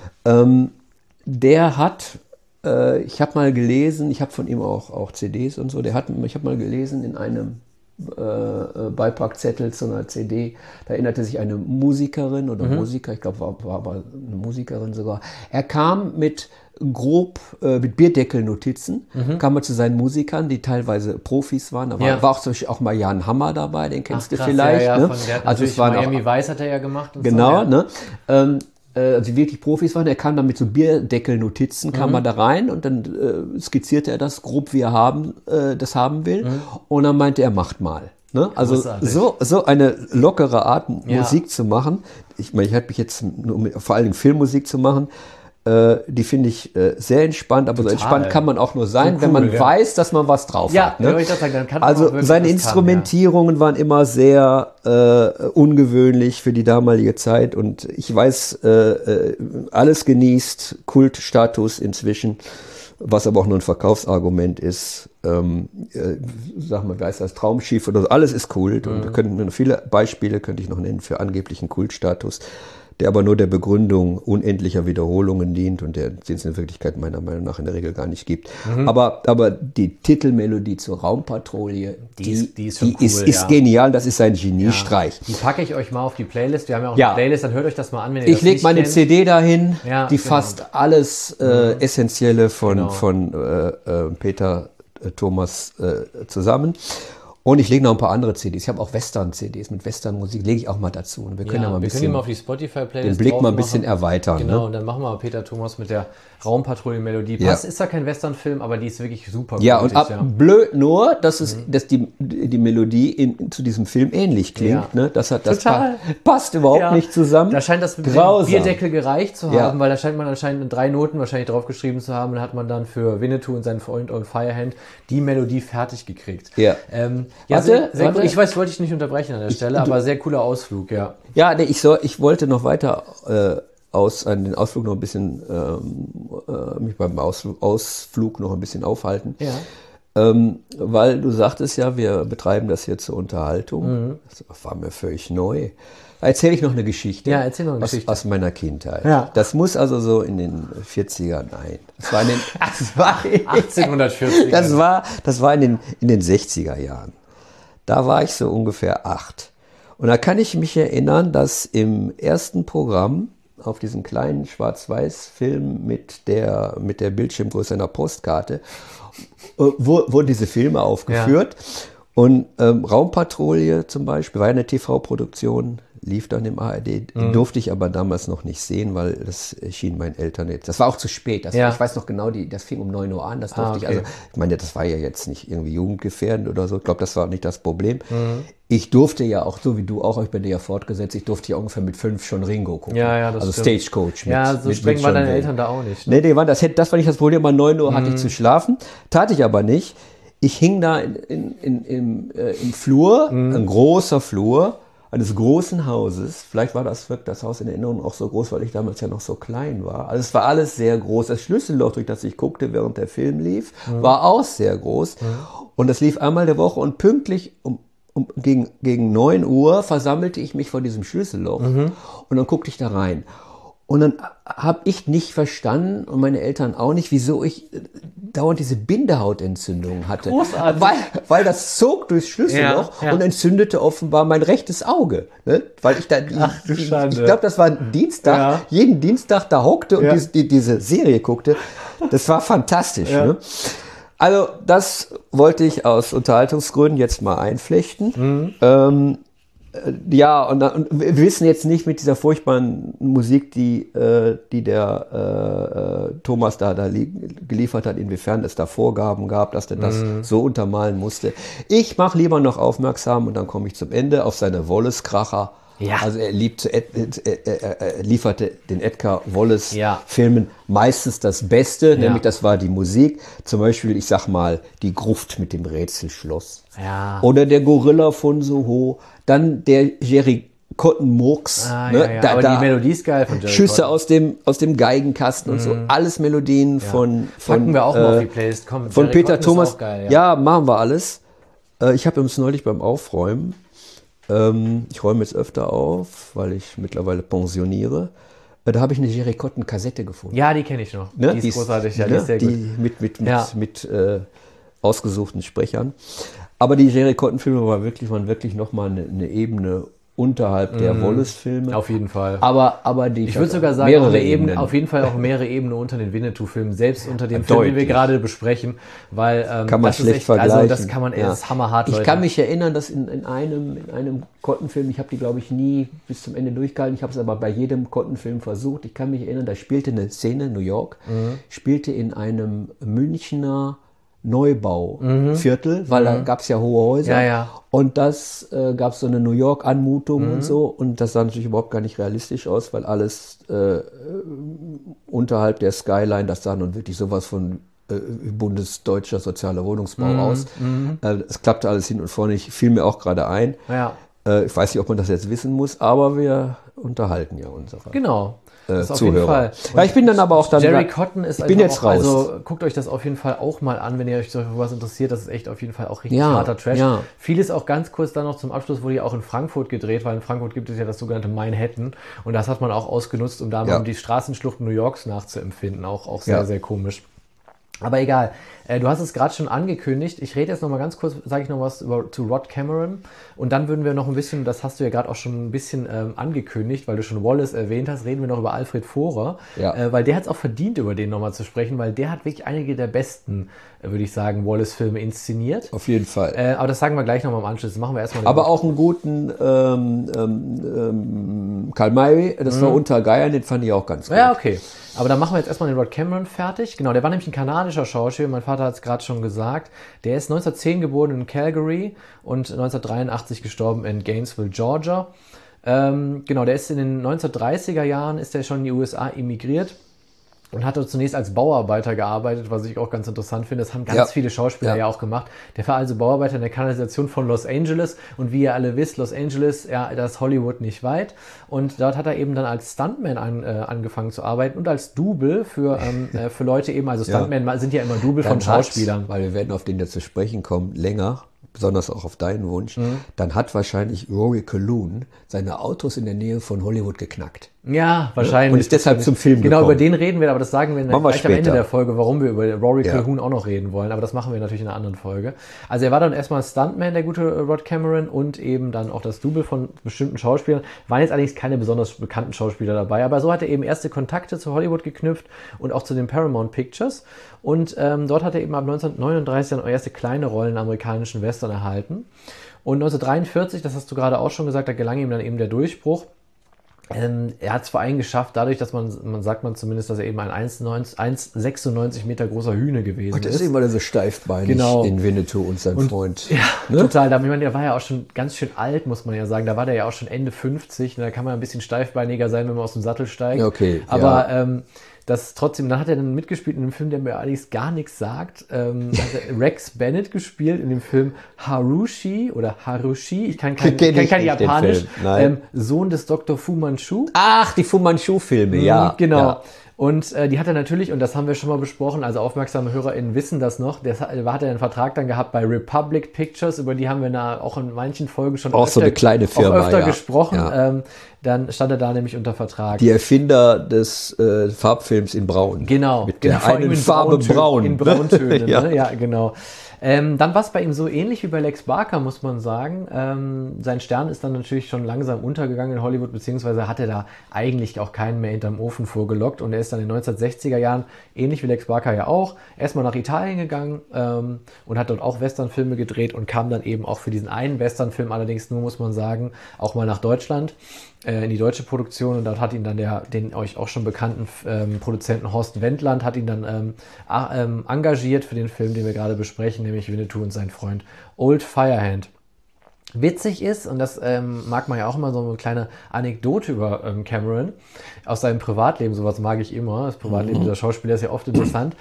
Der hat, ich habe mal gelesen, ich habe von ihm auch CDs und so, ich habe mal gelesen in einem Beipackzettel zu einer CD, da erinnerte sich eine Musikerin oder Musiker, ich glaube war aber eine Musikerin sogar, er kam mit Bierdeckelnotizen, kam er zu seinen Musikern, die teilweise Profis waren, da war auch zum Beispiel auch mal Jan Hammer dabei, den kennst du vielleicht. Ja, ne? Also es waren Miami Vice hat er ja gemacht. Und genau, so, ne? Also wirklich Profis waren, er kam dann mit so Bierdeckelnotizen, kam er da rein und dann skizzierte er das grob, wie er das haben will und dann meinte er, macht mal. Ne? Also so eine lockere Art Musik zu machen, ich meine, ich habe mich jetzt vor allen Dingen Filmmusik zu machen, die finde ich sehr entspannt, aber total, so entspannt kann man auch nur sein, so cool, wenn man weiß, dass man was drauf hat. Ne? Ich das sagen, dann kann man also seine Instrumentierungen waren immer sehr ungewöhnlich für die damalige Zeit und ich weiß, alles genießt Kultstatus inzwischen. was aber auch nur ein Verkaufsargument ist. Sag mal, wie heißt das, Traumschiff oder so, alles ist Kult. Und viele Beispiele könnte ich noch nennen für angeblichen Kultstatus, der aber nur der Begründung unendlicher Wiederholungen dient und den es in Wirklichkeit meiner Meinung nach in der Regel gar nicht gibt. Aber die Titelmelodie zur Raumpatrouille, die ist genial, das ist ein Geniestreich. Ja, die packe ich euch mal auf die Playlist. Wir haben ja auch eine Playlist, dann hört euch das mal an, wenn ihr Ich lege meine CD dahin, die fasst alles Essentielle von Peter Thomas zusammen. Und ich lege noch ein paar andere CDs. Ich habe auch Western-CDs mit Western-Musik, lege ich auch mal dazu. Und wir können ja mal ein bisschen mal auf die Spotify-Playlist den Blick mal ein bisschen erweitern. Genau, und dann machen wir Peter Thomas mit der Raumpatrouille-Melodie. Ist da kein Western-Film, aber die ist wirklich super. Ja, und blöd nur, dass die Melodie zu diesem Film ähnlich klingt. Ne? Das passt überhaupt nicht zusammen. Da scheint das Bierdeckel gereicht zu haben, weil da scheint man anscheinend 3 Noten wahrscheinlich draufgeschrieben zu haben. Und hat man dann für Winnetou und seinen Freund on Firehand die Melodie fertig gekriegt. Ja. Warte. Ich weiß, wollte ich nicht unterbrechen an der Stelle, aber sehr cooler Ausflug, ja. Ja, ich wollte noch weiter an den Ausflug noch ein bisschen, mich beim Ausflug noch ein bisschen aufhalten. Ja. Weil du sagtest ja, wir betreiben das hier zur Unterhaltung. Das war mir völlig neu. Da erzähle ich noch eine Geschichte. Ja, erzähl noch eine Geschichte. Aus meiner Kindheit. Ja. Das muss also so in den 40ern, nein. Das war 1840. Das war in den 60er Jahren. Da war ich so ungefähr 8. Und da kann ich mich erinnern, dass im ersten Programm auf diesen kleinen Schwarz-Weiß-Film mit der Bildschirmgröße einer Postkarte wurden diese Filme aufgeführt. Ja. Und Raumpatrouille zum Beispiel war eine TV-Produktion, lief dann im ARD, durfte ich aber damals noch nicht sehen, weil das erschien meinen Eltern jetzt. Das war auch zu spät. Ich weiß noch genau, das fing um 9 Uhr an, das durfte ich. Also, ich meine, das war ja jetzt nicht irgendwie jugendgefährdend oder so. Ich glaube, das war nicht das Problem. Ich durfte ja auch, so wie du auch, ich bin dir ja fortgesetzt, ich durfte ja ungefähr mit 5 schon Ringo gucken. Ja, das also stimmt. Stagecoach. So streng waren deine Eltern da auch nicht. Ne? Nee, das war nicht das Problem. Um 9 Uhr hatte ich zu schlafen. Tat ich aber nicht. Ich hing da im Flur, ein großer Flur eines großen Hauses. Vielleicht war das Haus in Erinnerung auch so groß, weil ich damals ja noch so klein war. Also es war alles sehr groß. Das Schlüsselloch, durch das ich guckte, während der Film lief, war auch sehr groß. Und das lief einmal der Woche und pünktlich gegen 9 Uhr versammelte ich mich vor diesem Schlüsselloch und dann guckte ich da rein. Und dann habe ich nicht verstanden und meine Eltern auch nicht, wieso ich dauernd diese Bindehautentzündung hatte. Großartig. Weil das zog durchs Schlüsselloch und entzündete offenbar mein rechtes Auge. Ne? Weil ich glaube, das war ein Dienstag, jeden Dienstag da hockte und diese Serie guckte. Das war fantastisch. Ja. Ne? Also das wollte ich aus Unterhaltungsgründen jetzt mal einflechten. Und wir wissen jetzt nicht mit dieser furchtbaren Musik, die der Thomas da geliefert hat, inwiefern es da Vorgaben gab, dass er das so untermalen musste. Ich mache lieber noch aufmerksam, und dann komme ich zum Ende, auf seine Wallace-Kracher. Ja. Also er lieferte den Edgar Wallace-Filmen meistens das Beste, nämlich das war die Musik. Zum Beispiel, ich sag mal, die Gruft mit dem Rätselschloss. Ja. Oder der Gorilla von Soho. Dann der Jerry Cotton-Murks. Aber die Melodie ist geil von Jerry Schüsse Cotton. aus dem Geigenkasten und so. Alles Melodien von Packen wir auch mal auf die Playlist. Komm, von Jerry Peter Cotton Thomas. Ist auch geil, ja, machen wir alles. Ich habe uns neulich beim Aufräumen, ich räume jetzt öfter auf, weil ich mittlerweile pensioniere. Da habe ich eine Jerry Cotton Kassette gefunden. Ja, die kenne ich noch. Ne? Die ist großartig, die ist sehr gut. Mit ausgesuchten Sprechern. Aber die Jerry Cotton-Filme waren wirklich nochmal eine Ebene unterhalb der Wallace-Filme. Auf jeden Fall. Aber ich würde sogar sagen, auf jeden Fall auch mehrere Ebenen unter den Winnetou-Filmen, selbst unter dem Film, den wir gerade besprechen, weil kann man schlecht vergleichen. Also das kann man, das ist hammerhart, Leute. Ich kann mich erinnern, dass in einem Cotton-Film, ich habe die glaube ich nie bis zum Ende durchgehalten, ich habe es aber bei jedem Cotton-Film versucht, ich kann mich erinnern, da spielte eine Szene, New York, spielte in einem Münchner Neubauviertel, weil da gab es ja hohe Häuser. Ja. Und das gab so eine New York-Anmutung und so. Und das sah natürlich überhaupt gar nicht realistisch aus, weil alles unterhalb der Skyline, das sah nun wirklich sowas von bundesdeutscher sozialer Wohnungsbau aus. Es klappte alles hin und vorne. Fiel mir auch gerade ein. Ja. Ich weiß nicht, ob man das jetzt wissen muss, aber wir unterhalten ja unsere. Genau. Zuhörer. Ja, ich bin dann aber auch dann... Jerry Cotton ist jetzt raus. Also guckt euch das auf jeden Fall auch mal an, wenn ihr euch so was interessiert. Das ist echt auf jeden Fall auch richtig harter Trash. Ja. Vieles auch ganz kurz dann noch zum Abschluss, wurde ja auch in Frankfurt gedreht, weil in Frankfurt gibt es ja das sogenannte Manhattan. Und das hat man auch ausgenutzt, um da mal die Straßenschluchten New Yorks nachzuempfinden. Auch sehr, sehr komisch. Aber egal, du hast es gerade schon angekündigt. Ich rede jetzt noch mal ganz kurz, sage ich noch was zu Rod Cameron. Und dann würden wir noch ein bisschen, das hast du ja gerade auch schon ein bisschen angekündigt, weil du schon Wallace erwähnt hast, reden wir noch über Alfred Vohrer. Ja. Weil der hat es auch verdient, über den nochmal zu sprechen, weil der hat wirklich einige der besten, würde ich sagen, Wallace-Filme inszeniert. Auf jeden Fall. Aber das sagen wir gleich nochmal im Anschluss. Das machen wir erstmal. Aber auch einen guten Karl May, das war Unter Geiern, den fand ich auch ganz gut. Ja, okay. Aber dann machen wir jetzt erstmal den Rod Cameron fertig. Genau, der war nämlich ein kanadischer Schauspieler. Mein Vater hat es gerade schon gesagt. Der ist 1910 geboren in Calgary und 1983 gestorben in Gainesville, Georgia. Genau, der ist in den 1930er Jahren ist der schon in die USA emigriert und hat dort zunächst als Bauarbeiter gearbeitet, was ich auch ganz interessant finde. Das haben ganz viele Schauspieler ja auch gemacht. Der war also Bauarbeiter in der Kanalisation von Los Angeles. Und wie ihr alle wisst, Los Angeles, da ist Hollywood nicht weit. Und dort hat er eben dann als Stuntman angefangen zu arbeiten und als Double für Leute eben, also Stuntmen sind ja immer Double von Schauspielern. Weil wir werden auf den jetzt zu sprechen kommen, länger, besonders auch auf deinen Wunsch, dann hat wahrscheinlich Rory Calhoun seine Autos in der Nähe von Hollywood geknackt. Ja, wahrscheinlich. Und ist deshalb zum Film gekommen. Genau, über den reden wir, aber das sagen wir gleich am Ende der Folge, warum wir über Rory Calhoun auch noch reden wollen. Aber das machen wir natürlich in einer anderen Folge. Also er war dann erstmal Stuntman, der gute Rod Cameron, und eben dann auch das Double von bestimmten Schauspielern. Waren jetzt allerdings keine besonders bekannten Schauspieler dabei, aber so hat er eben erste Kontakte zu Hollywood geknüpft und auch zu den Paramount Pictures. Und dort hat er eben ab 1939 dann erste kleine Rollen in amerikanischen Western erhalten. Und 1943, das hast du gerade auch schon gesagt, da gelang ihm dann eben der Durchbruch. Er hat es vor allem geschafft, dadurch, dass man sagt zumindest, dass er eben ein 1,96 Meter großer Hühne gewesen ist. Deswegen war er so steifbeinig in Winnetou und sein Freund. Ja, ne? Total. Ich meine, der war ja auch schon ganz schön alt, muss man ja sagen. Da war der ja auch schon Ende 50. Da kann man ein bisschen steifbeiniger sein, wenn man aus dem Sattel steigt. Okay. Aber das trotzdem, dann hat er dann mitgespielt in einem Film, der mir allerdings gar nichts sagt. Da hat Rex Bennett gespielt in dem Film Harushi, ich kann kein Japanisch. Sohn des Dr. Fu Manchu. Ach, die Fu Manchu-Filme, ja. Genau. Ja. Und die hat er natürlich, und das haben wir schon mal besprochen, also aufmerksame HörerInnen wissen das noch, hat er einen Vertrag dann gehabt bei Republic Pictures, über die haben wir auch in manchen Folgen schon auch öfter, so eine kleine Firma, öfter gesprochen. Ja. Dann stand er da nämlich unter Vertrag. Die Erfinder des Farbfilms in Braun. Genau. Mit der einen Farbe Braun. In Brauntönen, ja. Ne? Ja, genau. Dann war es bei ihm so ähnlich wie bei Lex Barker, muss man sagen. Sein Stern ist dann natürlich schon langsam untergegangen in Hollywood, beziehungsweise hat er da eigentlich auch keinen mehr hinterm Ofen vorgelockt. Und er ist dann in den 1960er Jahren, ähnlich wie Lex Barker ja auch, erstmal nach Italien gegangen und hat dort auch Westernfilme gedreht und kam dann eben auch für diesen einen Westernfilm, allerdings nur, muss man sagen, auch mal nach Deutschland. In die deutsche Produktion, und dort hat ihn dann den euch auch schon bekannten Produzenten Horst Wendland hat ihn dann engagiert für den Film, den wir gerade besprechen, nämlich Winnetou und sein Freund Old Firehand. Witzig ist, und das mag man ja auch immer, so eine kleine Anekdote über Cameron aus seinem Privatleben, sowas mag ich immer, das Privatleben dieser Schauspieler ist ja oft interessant.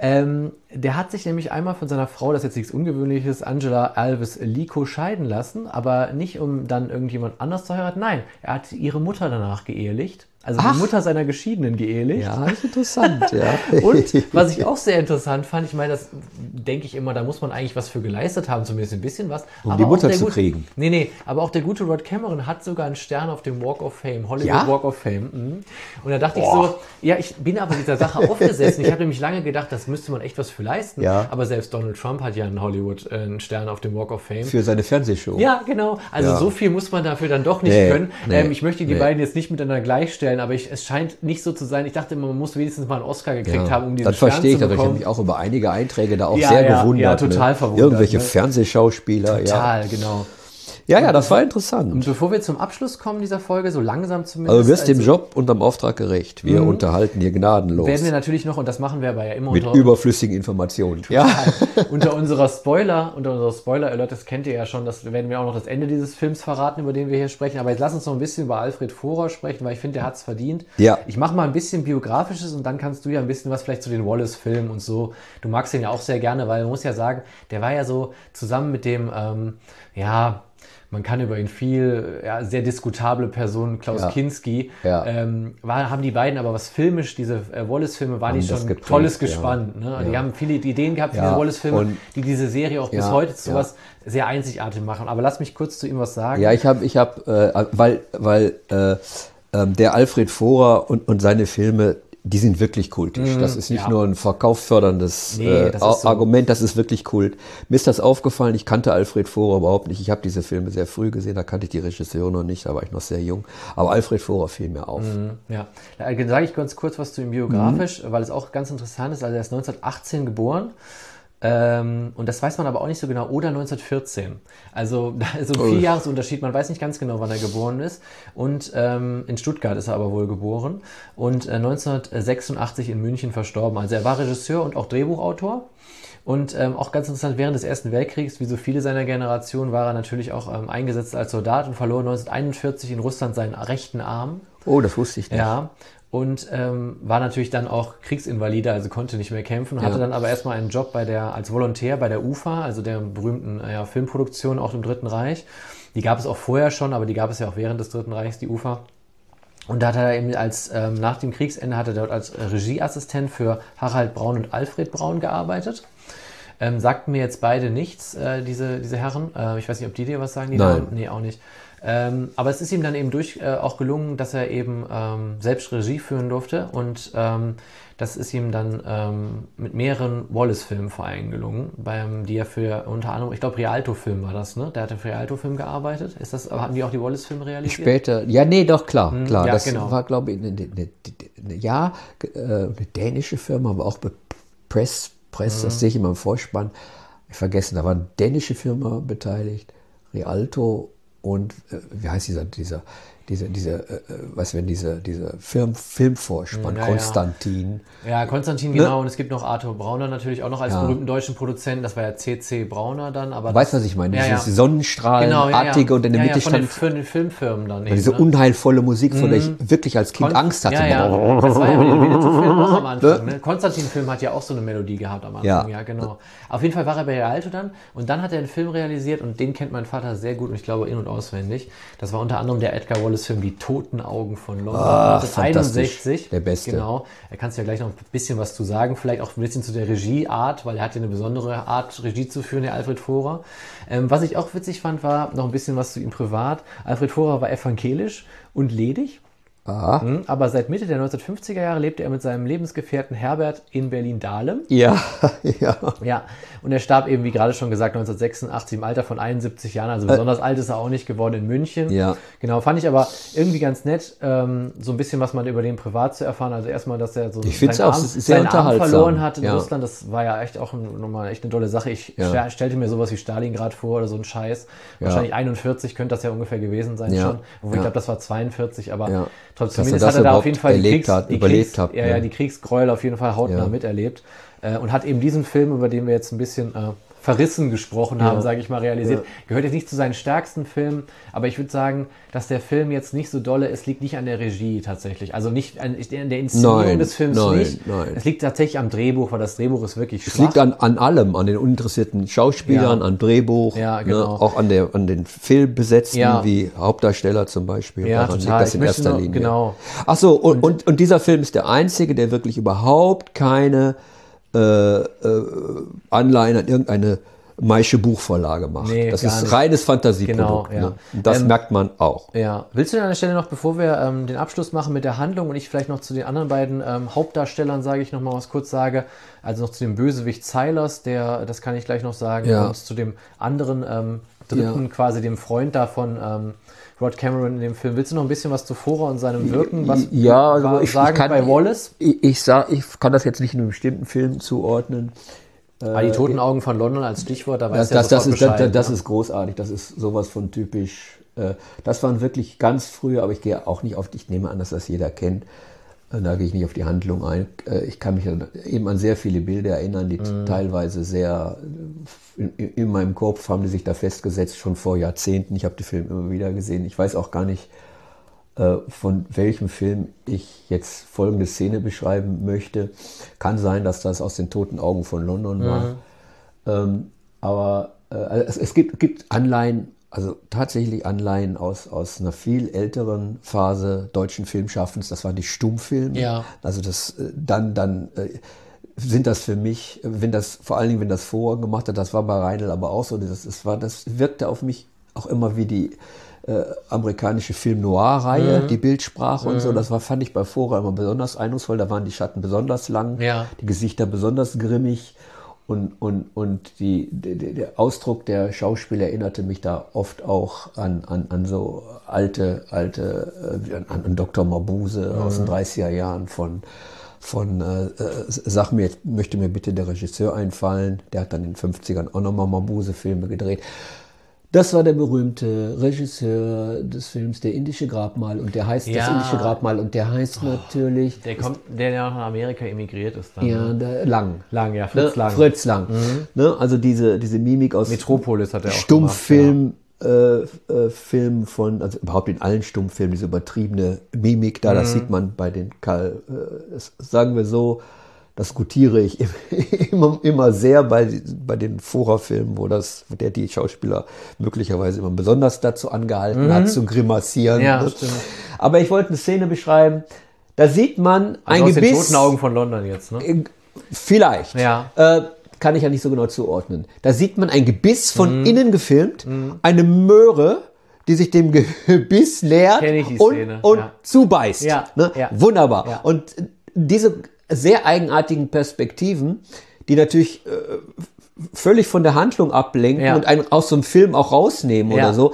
Der hat sich nämlich einmal von seiner Frau, das ist jetzt nichts Ungewöhnliches, Angela Alves Lico, scheiden lassen, aber nicht, um dann irgendjemand anders zu heiraten. Nein, er hat ihre Mutter danach geehelicht. Also die Mutter seiner Geschiedenen geehelicht. Ja, das ist interessant, ja. Und was ich auch sehr interessant fand, ich meine, das denke ich immer, da muss man eigentlich was für geleistet haben, zumindest ein bisschen was. Um die Mutter zu kriegen. Nee, aber auch der gute Rod Cameron hat sogar einen Stern auf dem Walk of Fame, Hollywood Walk of Fame. Und da dachte ich so, ja, ich bin aber dieser Sache aufgesessen. Ich habe nämlich lange gedacht, das müsste man echt was für leisten. Ja. Aber selbst Donald Trump hat ja in Hollywood einen Stern auf dem Walk of Fame. Für seine Fernsehshow. Ja, genau. Also so viel muss man dafür dann doch nicht können. Ich möchte die beiden jetzt nicht miteinander gleichstellen, aber es scheint nicht so zu sein. Ich dachte immer, man muss wenigstens mal einen Oscar gekriegt haben, um diesen Stern zu bekommen. Das verstehe ich, aber ich habe mich auch über einige Einträge da auch sehr gewundert. Ja, total verwundert. Irgendwelche Fernsehschauspieler. Total, genau. Ja, das war interessant. Und bevor wir zum Abschluss kommen dieser Folge, so langsam zumindest. Also du wirst dem Job und dem Auftrag gerecht. Wir unterhalten hier gnadenlos. Werden wir natürlich noch, und das machen wir aber ja immer mit überflüssigen Informationen. Ja. unter unserer Spoiler-Alert, das kennt ihr ja schon, das werden wir auch noch das Ende dieses Films verraten, über den wir hier sprechen. Aber jetzt lass uns noch ein bisschen über Alfred Vohrer sprechen, weil ich finde, der hat es verdient. Ja. Ich mache mal ein bisschen Biografisches und dann kannst du ja ein bisschen was vielleicht zu den Wallace-Filmen und so. Du magst ihn ja auch sehr gerne, weil man muss ja sagen, der war ja so zusammen mit dem, Man kann über ihn viel, sehr diskutable Person, Klaus Kinski, haben die beiden aber was filmisch, diese Wallace-Filme, waren die schon geprägt, tolles Gespann. Ne? Die haben viele Ideen gehabt für diese Wallace-Filme, die diese Serie auch bis heute zu was sehr einzigartig machen. Aber lass mich kurz zu ihm was sagen. Ja, weil der Alfred Vohrer und seine Filme, die sind wirklich kultisch. Das ist nicht nur ein verkaufsförderndes Argument, das ist wirklich Kult. Mir ist das aufgefallen, ich kannte Alfred Vohrer überhaupt nicht. Ich habe diese Filme sehr früh gesehen, da kannte ich die Regisseure noch nicht, da war ich noch sehr jung. Aber Alfred Vohrer fiel mir auf. Ja, da sage ich ganz kurz was zu ihm biografisch, weil es auch ganz interessant ist. Also er ist 1918 geboren. Und das weiß man aber auch nicht so genau, oder 1914. Also da ist so ein 4-Jahres-Unterschied, man weiß nicht ganz genau, wann er geboren ist. Und in Stuttgart ist er aber wohl geboren und 1986 in München verstorben. Also er war Regisseur und auch Drehbuchautor. Und auch ganz interessant, während des Ersten Weltkriegs, wie so viele seiner Generation, war er natürlich auch eingesetzt als Soldat und verlor 1941 in Russland seinen rechten Arm. Oh, das wusste ich nicht. Ja. Und war natürlich dann auch Kriegsinvalide, also konnte nicht mehr kämpfen, hatte dann aber erstmal einen Job als Volontär bei der UFA, also der berühmten Filmproduktion auch im Dritten Reich. Die gab es auch vorher schon, aber die gab es ja auch während des Dritten Reichs, die UFA. Und da hat er eben nach dem Kriegsende hat er dort als Regieassistent für Harald Braun und Alfred Braun gearbeitet. Sagten mir jetzt beide nichts, diese Herren. Ich weiß nicht, ob die dir was sagen, die Namen? Nee, auch nicht. Aber es ist ihm dann eben auch gelungen, dass er eben selbst Regie führen durfte und das ist ihm dann mit mehreren Wallace-Filmen vor allem gelungen, die er für unter anderem, ich glaube Rialto-Film war das, ne? Der hat für Rialto-Film gearbeitet. Haben die auch die Wallace-Filme realisiert? Später, klar. Das war, glaube ich, eine dänische Firma, aber auch Press, das sehe ich immer im Vorspann. Ich vergessen, da war eine dänische Firma beteiligt, Rialto. Und wie heißt dieser Filmvorspann, Konstantin. Ja, Konstantin, genau. Ne? Und es gibt noch Arthur Brauner natürlich auch noch als berühmten deutschen Produzenten. Das war ja C.C. Brauner dann. Aber weißt du, was ich meine? Dieses Sonnenstrahlenartige und in der Mitte stand für den Filmfirmen dann eben, diese unheilvolle Musik, von der ich wirklich als Kind Angst hatte. Das war ja wieder zu Film auch am Anfang. Ne? Konstantin-Film hat ja auch so eine Melodie gehabt am Anfang. Ja, genau. Auf jeden Fall war er bei Rialto dann und dann hat er einen Film realisiert und den kennt mein Vater sehr gut und ich glaube in- und auswendig. Das war unter anderem der Edgar Wallace-Film Die Toten Augen von London 1961. Der beste. Genau. Da kannst du ja gleich noch ein bisschen was zu sagen, vielleicht auch ein bisschen zu der Regieart, weil er hat ja eine besondere Art, Regie zu führen, der Alfred Vohrer. Was ich auch witzig fand, war noch ein bisschen was zu ihm privat. Alfred Vohrer war evangelisch und ledig. Aber seit Mitte der 1950er Jahre lebte er mit seinem Lebensgefährten Herbert in Berlin-Dahlem. Ja. Und er starb eben, wie gerade schon gesagt, 1986 im Alter von 71 Jahren. Also besonders alt ist er auch nicht geworden in München. Ja. Genau, fand ich aber irgendwie ganz nett, so ein bisschen was man über den privat zu erfahren. Also erstmal, dass er so seinen Arm verloren hat in Russland. Das war ja echt auch nochmal echt eine tolle Sache. Ich stellte mir sowas wie Stalingrad vor oder so ein Scheiß. Wahrscheinlich 41 könnte das ja ungefähr gewesen sein schon. Obwohl ich glaube, das war 42, aber zumindest hat er da auf jeden Fall die Kriegsgräuel auf jeden Fall hautnah miterlebt und hat eben diesen Film, über den wir jetzt ein bisschen verrissen gesprochen haben, sage ich mal, realisiert. Gehört jetzt nicht zu seinen stärksten Filmen, aber ich würde sagen, dass der Film jetzt nicht so dolle ist, liegt nicht an der Regie tatsächlich. Also nicht an der Inszenierung des Films nicht. Nein. Es liegt tatsächlich am Drehbuch, weil das Drehbuch ist wirklich schwach. Es liegt an allem, an den uninteressierten Schauspielern, an Drehbuch, auch an den Fehlbesetzten, wie Hauptdarsteller zum Beispiel. Ja, daran total. liegt das in erster Linie. Genau. Ach so, und dieser Film ist der einzige, der wirklich überhaupt keine Anleihen an irgendeine Maische Buchvorlage macht. Nee, das ist reines Fantasieprodukt. Genau, Und das merkt man auch. Ja. Willst du an der Stelle noch, bevor wir den Abschluss machen mit der Handlung und ich vielleicht noch zu den anderen beiden Hauptdarstellern, sage ich noch mal was kurz sage, also noch zu dem Bösewicht Zylers, das kann ich gleich noch sagen, und zu dem anderen dritten, quasi dem Freund davon, Rod Cameron in dem Film. Willst du noch ein bisschen was zu Vohrer und seinem Wirken bei Wallace? Ich kann das jetzt nicht in einem bestimmten Film zuordnen. Die Toten Augen von London als Stichwort, da weiß das ist großartig, das ist sowas von typisch. Das waren wirklich ganz frühe, aber ich gehe auch nicht ich nehme an, dass das jeder kennt. Da gehe ich nicht auf die Handlung ein. Ich kann mich eben an sehr viele Bilder erinnern, die teilweise sehr in meinem Kopf haben die sich da festgesetzt, schon vor Jahrzehnten. Ich habe die Filme immer wieder gesehen. Ich weiß auch gar nicht, von welchem Film ich jetzt folgende Szene beschreiben möchte. Kann sein, dass das aus den Toten Augen von London war. Aber es gibt Anleihen also tatsächlich Anleihen aus einer viel älteren Phase deutschen Filmschaffens. Das waren die Stummfilme. Ja. Also das sind das für mich, vor allen Dingen, wenn das Forer gemacht hat, das war bei Reinl aber auch so, das wirkte auf mich auch immer wie die amerikanische Film-Noir-Reihe, die Bildsprache und so. Das fand ich bei Forer immer besonders eindrucksvoll. Da waren die Schatten besonders lang, die Gesichter besonders grimmig und der Ausdruck der Schauspieler erinnerte mich da oft auch an so alte an Dr. Mabuse aus den 30er Jahren möchte mir bitte der Regisseur einfallen. Der hat dann in den 50ern auch nochmal Mabuse-Filme gedreht. Das war der berühmte Regisseur des Films Der indische Grabmal und der heißt Das indische Grabmal und der heißt natürlich... Der ja auch nach Amerika emigriert ist dann. Ja, Lang, ja, Fritz Lang. Fritz Lang. Ne? Also diese Mimik aus Metropolis hat er auch Stummfilm, Film von, also überhaupt in allen Stummfilmen, diese übertriebene Mimik da, das sieht man bei den sagen wir so, das gutiere ich immer sehr bei den Forer-Filmen, wo der die Schauspieler möglicherweise immer besonders dazu angehalten hat, zu grimassieren. Ja, stimmt. Aber ich wollte eine Szene beschreiben, da sieht man ein aus Gebiss. Den toten Augen von London jetzt, ne? Vielleicht. Ja. Kann ich ja nicht so genau zuordnen. Da sieht man ein Gebiss von innen gefilmt, eine Möhre, die sich dem Gebiss nähert und zubeißt. Ja. Ne? Ja. Wunderbar. Ja. Und diese sehr eigenartigen Perspektiven, die natürlich völlig von der Handlung ablenken und einen aus so einem Film auch rausnehmen oder so,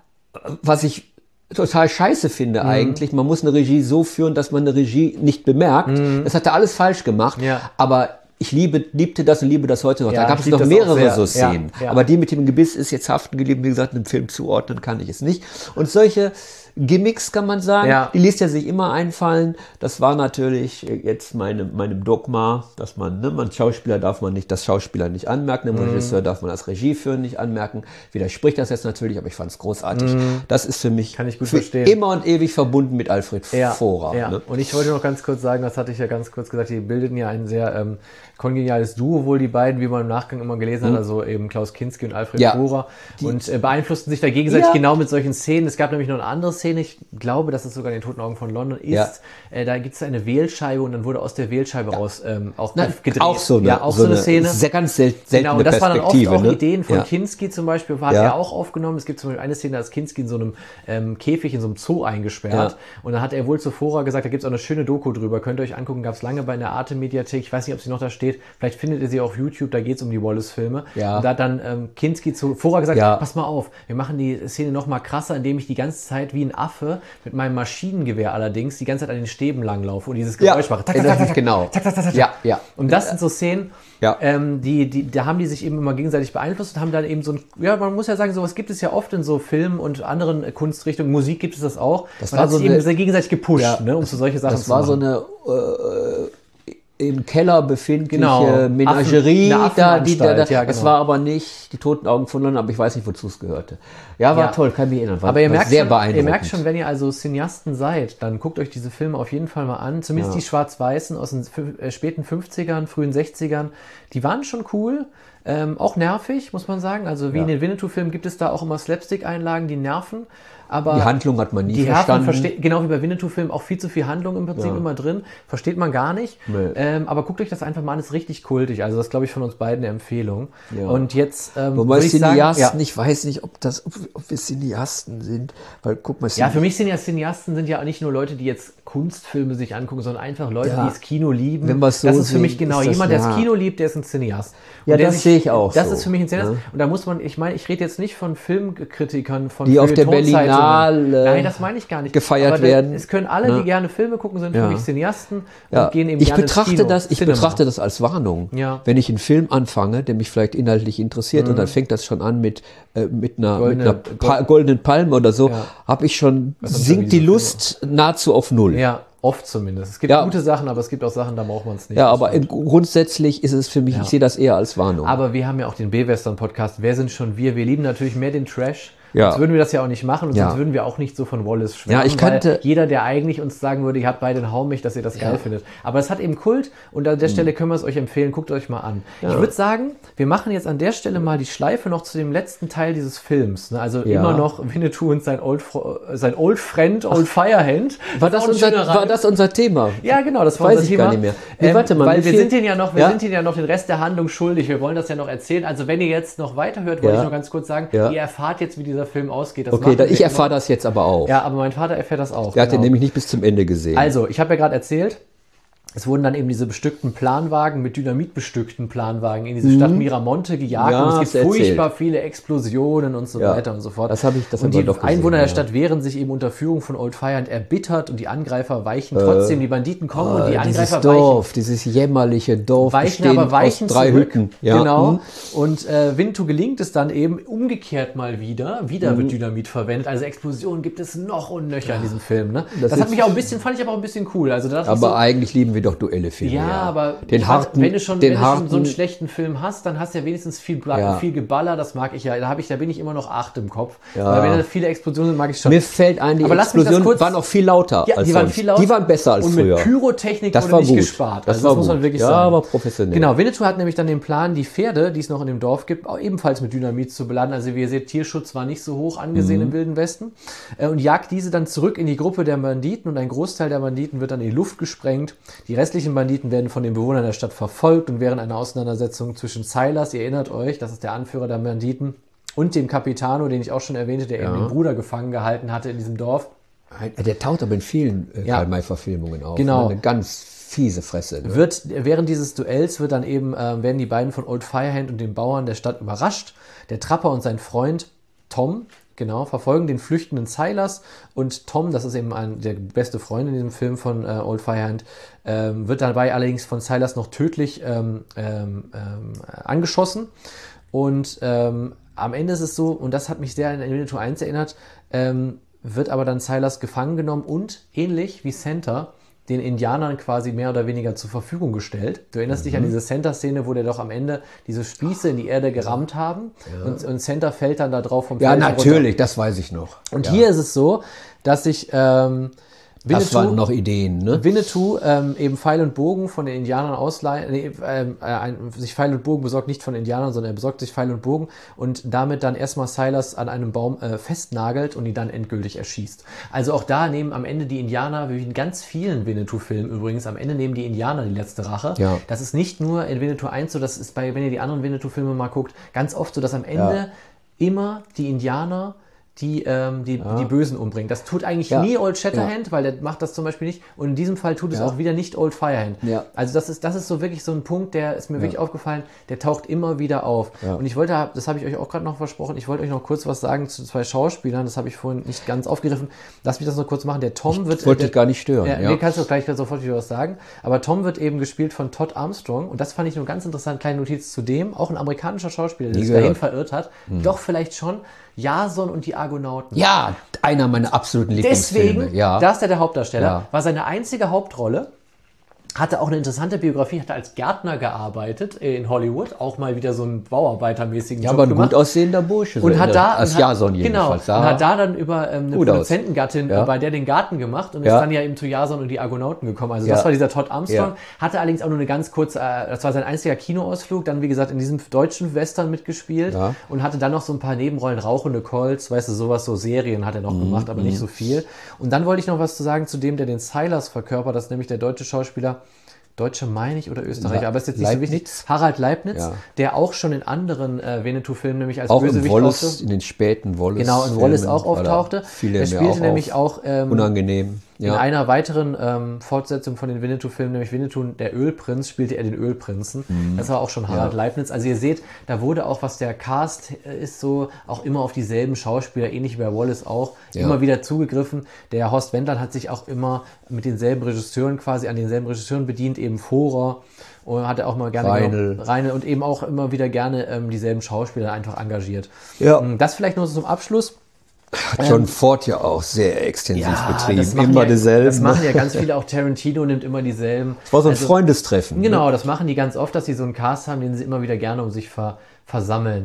was ich total scheiße finde eigentlich. Man muss eine Regie so führen, dass man eine Regie nicht bemerkt. Das hat er alles falsch gemacht, aber ich liebte das und liebe das heute noch. Da gab es noch mehrere so Szenen. Ja. Aber die mit dem Gebiss ist jetzt haften geblieben. Wie gesagt, einem Film zuordnen kann ich es nicht. Und solche Gimmicks, kann man sagen, die ließ er sich immer einfallen. Das war natürlich jetzt meinem Dogma, dass Schauspieler darf man nicht, das Schauspieler nicht anmerken, dem Regisseur darf man das Regieführen nicht anmerken. Widerspricht das jetzt natürlich, aber ich fand es großartig. Das ist für mich immer und ewig verbunden mit Alfred Forer. Ja. Ne? Und ich wollte noch ganz kurz sagen, das hatte ich ja ganz kurz gesagt, die bildeten ja ein sehr kongeniales Duo, wohl die beiden, wie man im Nachgang immer gelesen hat, also eben Klaus Kinski und Alfred Forer und beeinflussten sich da gegenseitig genau mit solchen Szenen. Es gab nämlich noch eine andere Szene, ich glaube, dass es sogar in den Toten Augen von London ist. Da gibt es eine Wählscheibe und dann wurde aus der Wählscheibe raus auch gedreht. Auch so eine Szene. Sehr ganz seltene genau, und das waren dann oft auch Ideen von Ja. Kinski zum Beispiel, hat er auch aufgenommen. Es gibt zum Beispiel eine Szene, da ist Kinski in so einem Käfig in so einem Zoo eingesperrt und dann hat er wohl zu Forer gesagt, da gibt es auch eine schöne Doku drüber, könnt ihr euch angucken, gab es lange bei der Arte-Mediathek, ich weiß nicht, ob sie noch da steht, vielleicht findet ihr sie auf YouTube, da geht es um die Wallace-Filme. Ja. Und da hat dann Kinski zu Forer gesagt, pass mal auf, wir machen die Szene noch mal krasser, indem ich die ganze Zeit wie ein Affe mit meinem Maschinengewehr allerdings die ganze Zeit an den Stäben langlaufe und dieses Geräusch mache. Tak, tak, tak, tak, genau. Tak, tak, tak, tak. Ja. Und das sind so Szenen, da haben die sich eben immer gegenseitig beeinflusst und haben dann eben so man muss ja sagen, sowas gibt es ja oft in so Filmen und anderen Kunstrichtungen, Musik gibt es das auch. Man hat sich eben sehr gegenseitig gepusht, um so solche Sachen zu machen. Das war so eine im Keller befindliche Menagerie. Es war aber nicht die Toten Augen von London, aber ich weiß nicht, wozu es gehörte. War toll, kann mich erinnern. Aber ihr merkt schon, wenn ihr also Cineasten seid, dann guckt euch diese Filme auf jeden Fall mal an. Zumindest die Schwarz-Weißen aus den späten 50ern, frühen 60ern. Die waren schon cool. Auch nervig, muss man sagen. Also wie in den Winnetou-Filmen gibt es da auch immer Slapstick-Einlagen, die nerven. Aber die Handlung hat man nie verstanden. Genau wie bei Winnetou-Filmen auch viel zu viel Handlung im Prinzip immer drin. Versteht man gar nicht. Nee. Aber guckt euch das einfach mal an, ist richtig kultig. Also das ist, glaube ich, von uns beiden eine Empfehlung. Ja. Und jetzt wobei Cineasten, ich weiß nicht, ob wir Cineasten sind. Weil guck mal, für mich sind Cineasten sind ja nicht nur Leute, die jetzt Kunstfilme sich angucken, sondern einfach Leute, die das Kino lieben. Wenn so das ist für mich genau jemand, der das Kino liebt, der ist ein Cineast. Ja, das sehe ich auch. Das ist für mich ein Cineast. Und da muss man, ich rede jetzt nicht von Filmkritikern, von die auf der Berlinale nein, das meine ich gar nicht. Gefeiert werden. Es können alle, die gerne Filme gucken, sind für mich Cineasten und gehen eben gerne ins Kino. Ich betrachte das als Warnung. Ja. Wenn ich einen Film anfange, der mich vielleicht inhaltlich interessiert und dann fängt das schon an mit einer goldenen Palme oder so, sinkt die Lust nahezu auf null. Ja. Oft zumindest. Es gibt gute Sachen, aber es gibt auch Sachen, da braucht man es nicht. Ja, aber grundsätzlich ist es für mich, ich sehe das eher als Warnung. Aber wir haben ja auch den B-Western-Podcast. Wer sind schon wir? Wir lieben natürlich mehr den Trash. Sonst würden wir das ja auch nicht machen und sonst würden wir auch nicht so von Wallace schwärmen. Weil jeder, der eigentlich uns sagen würde, ihr habt beide einen Haumich, dass ihr das geil findet. Aber es hat eben Kult und an der Stelle können wir es euch empfehlen, guckt euch mal an. Ja. Ich würde sagen, wir machen jetzt an der Stelle mal die Schleife noch zu dem letzten Teil dieses Films. Ne? Also immer noch Winnetou und sein Old Friend, Old Firehand. War das unser Thema? Ja, genau, das war unser Thema. Gar nicht mehr. Warte mal, weil wir sind Ihnen ja noch den Rest der Handlung schuldig. Wir wollen das ja noch erzählen. Also wenn ihr jetzt noch weiterhört, wollte ich noch ganz kurz sagen, ihr erfahrt jetzt, wie dieser Film ausgeht. Das ich erfahre das jetzt aber auch. Ja, aber mein Vater erfährt das auch. Der hat den nämlich nicht bis zum Ende gesehen. Also, ich habe ja gerade erzählt, es wurden dann eben diese bestückten Planwagen mit Dynamit bestückten Planwagen in diese Stadt Miramonte gejagt und es gibt furchtbar viele Explosionen und so weiter und so fort. Und die Einwohner der Stadt wehren sich eben unter Führung von Old Firehand erbittert und die Angreifer weichen trotzdem. Die Banditen kommen und die Angreifer dieses jämmerliche Dorf weichen aus 3 zurück. Hütten. Ja. Genau. Und Winnetou gelingt es dann eben umgekehrt mal wieder wird Dynamit verwendet. Also Explosionen gibt es noch und nöcher in diesem Film. Ne? Das hat mich auch fand ich aber auch ein bisschen cool. Also aber eigentlich lieben wir doch Duelle-Filme. Ja, aber wenn du schon so einen schlechten Film hast, dann hast du ja wenigstens viel Geballer, das mag ich ja. Da bin ich immer noch 8 im Kopf. Ja. Weil wenn da viele Explosionen sind, mag ich schon. Mir fällt ein, die Explosionen waren noch viel lauter als die waren viel lauter. Die waren besser als früher. Und mit Pyrotechnik wurde nicht gespart. Das muss man wirklich sagen. Ja, aber professionell. Genau, Winnetou hat nämlich dann den Plan, die Pferde, die es noch in dem Dorf gibt, auch ebenfalls mit Dynamit zu beladen. Also wie ihr seht, Tierschutz war nicht so hoch angesehen im Wilden Westen. Und jagt diese dann zurück in die Gruppe der Banditen und ein Großteil der Banditen wird dann in die Luft gesprengt. Die restlichen Banditen werden von den Bewohnern der Stadt verfolgt und während einer Auseinandersetzung zwischen Silas, ihr erinnert euch, das ist der Anführer der Banditen, und dem Capitano, den ich auch schon erwähnte, der eben den Bruder gefangen gehalten hatte in diesem Dorf. Der taucht aber in vielen Karl-May-Verfilmungen auf. Genau. Eine ganz fiese Fresse. Ne? Während dieses Duells werden die beiden von Old Firehand und den Bauern der Stadt überrascht. Der Trapper und sein Freund Tom verfolgen den flüchtenden Silas und Tom, das ist eben der beste Freund in diesem Film von Old Firehand, wird dabei allerdings von Silas noch tödlich angeschossen und am Ende ist es so, und das hat mich sehr an Winnetou 1 erinnert, wird aber dann Silas gefangen genommen und ähnlich wie Santa den Indianern quasi mehr oder weniger zur Verfügung gestellt. Du erinnerst dich an diese Center-Szene, wo der doch am Ende diese Spieße in die Erde gerammt haben und Center fällt dann da drauf vom Felsen natürlich, runter. Das weiß ich noch. Und hier ist es so, dass sich das waren noch Ideen, ne? Winnetou eben Pfeil und Bogen von den Indianern sich Pfeil und Bogen besorgt, nicht von Indianern, sondern er besorgt sich Pfeil und Bogen und damit dann erstmal Silas an einem Baum festnagelt und ihn dann endgültig erschießt. Also auch da nehmen am Ende die Indianer, wie in ganz vielen Winnetou-Filmen übrigens, am Ende nehmen die Indianer die letzte Rache. Ja. Das ist nicht nur in Winnetou 1 so, das ist wenn ihr die anderen Winnetou-Filme mal guckt, ganz oft so, dass am Ende immer die Indianer die Bösen umbringen. Das tut eigentlich nie Old Shatterhand, weil der macht das zum Beispiel nicht. Und in diesem Fall tut es auch wieder nicht Old Firehand. Ja. Also das ist so wirklich so ein Punkt, der ist mir wirklich aufgefallen, der taucht immer wieder auf. Ja. Und das habe ich euch auch gerade noch versprochen, ich wollte euch noch kurz was sagen zu 2 Schauspielern, das habe ich vorhin nicht ganz aufgegriffen. Lass mich das noch kurz machen. Der Tom wollte dich gar nicht stören. Nee, kannst du gleich sofort wieder was sagen. Aber Tom wird eben gespielt von Todd Armstrong und das fand ich nur ganz interessant, kleine Notiz zu dem, auch ein amerikanischer Schauspieler, der sich dahin verirrt hat. Doch vielleicht schon Jason und die Argonauten. Ja, einer meiner absoluten Lieblingsfilme. Deswegen, da ist er der Hauptdarsteller, war seine einzige Hauptrolle. Hatte auch eine interessante Biografie, hatte als Gärtner gearbeitet in Hollywood, auch mal wieder so einen Bauarbeitermäßigen Job gemacht. Ja, aber ein gut aussehender Bursche. Und hat da, als Jason jedenfalls. Genau, und hat da dann über eine Produzentengattin, bei der den Garten gemacht und ist dann ja eben zu Jason und die Argonauten gekommen. Also das war dieser Todd Armstrong. Hatte allerdings auch nur eine ganz kurze, das war sein einziger Kinoausflug, dann wie gesagt in diesem deutschen Western mitgespielt und hatte dann noch so ein paar Nebenrollen, Rauchende Colts, weißt du, sowas, so Serien hat er noch gemacht, aber nicht so viel. Und dann wollte ich noch was zu sagen zu dem, der den Silas verkörpert, das ist nämlich der deutsche Schauspieler, Deutsche meine ich oder Österreicher, aber ist jetzt nicht so wichtig. Harald Leibniz, der auch schon in anderen Winnetou-Filmen nämlich als Bösewicht auftauchte. In den späten Wallace. Genau, in Wallace auch auftauchte. Er spielte nämlich auch unangenehm. In einer weiteren Fortsetzung von den Winnetou-Filmen, nämlich Winnetou, der Ölprinz, spielte er den Ölprinzen. Das war auch schon Harald Leibniz. Also ihr seht, da wurde auch, was der Cast ist, so auch immer auf dieselben Schauspieler, ähnlich wie bei Wallace auch, immer wieder zugegriffen. Der Horst Wendland hat sich auch immer mit denselben Regisseuren an denselben Regisseuren bedient, eben Vorer. Und hat er auch mal gerne Reine und eben auch immer wieder gerne dieselben Schauspieler einfach engagiert. Ja. Das vielleicht nur so zum Abschluss. Hat John Ford ja auch sehr extensiv betrieben. Immer dieselben. Das machen ja ganz viele, auch Tarantino nimmt immer dieselben. Das war so ein Freundestreffen. Genau, das machen die ganz oft, dass sie so einen Cast haben, den sie immer wieder gerne um sich versammeln.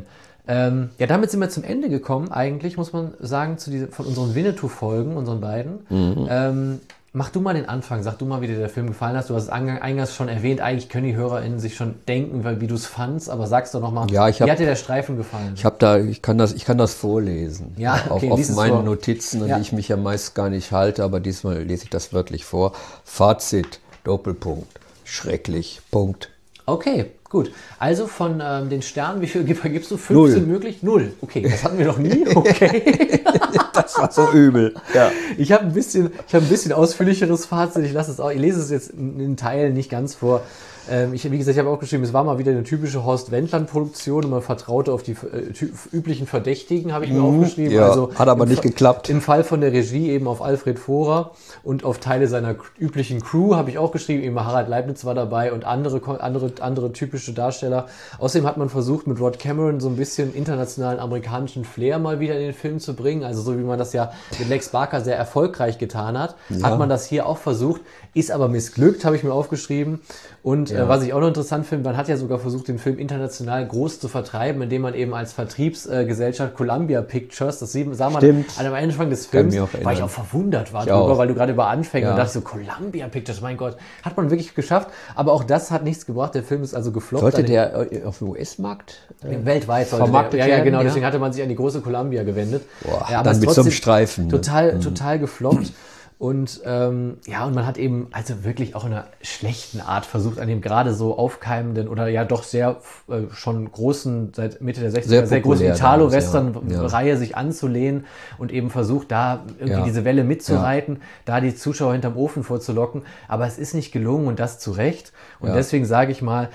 Damit sind wir zum Ende gekommen, eigentlich, muss man sagen, von unseren Winnetou-Folgen, unseren beiden. Mach du mal den Anfang, sag du mal, wie dir der Film gefallen hat. Du hast es eingangs schon erwähnt, eigentlich können die HörerInnen sich schon denken, wie du es fandst, aber sag's doch nochmal, wie hat dir der Streifen gefallen? Ich kann das vorlesen. Ja, okay, auf meinen Notizen, an die ich mich ja meist gar nicht halte, aber diesmal lese ich das wörtlich vor. Fazit, Doppelpunkt, schrecklich, Punkt. Okay, gut. Also von den Sternen, wie viel gibst du? 15 möglich? 0. Okay, das hatten wir noch nie. Okay. Das war so übel. Ja. Ich habe ein bisschen ausführlicheres Fazit. Ich lese es jetzt in Teilen nicht ganz vor. Wie gesagt, ich habe auch geschrieben, es war mal wieder eine typische Horst Wendland-Produktion und man vertraute auf die üblichen Verdächtigen, habe ich mir aufgeschrieben. Ja, also hat aber nicht geklappt. Im Fall von der Regie eben auf Alfred Vohrer und auf Teile seiner üblichen Crew habe ich auch geschrieben, eben Harald Leibniz war dabei und andere typische Darsteller. Außerdem hat man versucht, mit Rod Cameron so ein bisschen internationalen amerikanischen Flair mal wieder in den Film zu bringen. Also so wie man das ja mit Lex Barker sehr erfolgreich getan hat, hat man das hier auch versucht, ist aber missglückt, habe ich mir aufgeschrieben. Und was ich auch noch interessant finde, man hat ja sogar versucht, den Film international groß zu vertreiben, indem man eben als Vertriebsgesellschaft Columbia Pictures, das sah man am Anfang des Films, weil ich auch verwundert war darüber, weil du gerade über Anfänger und dachte so, Columbia Pictures, mein Gott, hat man wirklich geschafft. Aber auch das hat nichts gebracht, der Film ist also gefloppt. Sollte der auf dem US-Markt weltweit vermarktet werden? Ja, genau, deswegen hatte man sich an die große Columbia gewendet. Aber dann mit so einem Streifen. Total gefloppt. Und und man hat eben also wirklich auch in einer schlechten Art versucht, an dem gerade so aufkeimenden oder ja doch sehr schon großen, seit Mitte der 60er, sehr großen Italo-Western-Reihe sich anzulehnen und eben versucht, da irgendwie diese Welle mitzureiten, da die Zuschauer hinterm Ofen vorzulocken. Aber es ist nicht gelungen und das zu Recht. Und deswegen sage ich mal,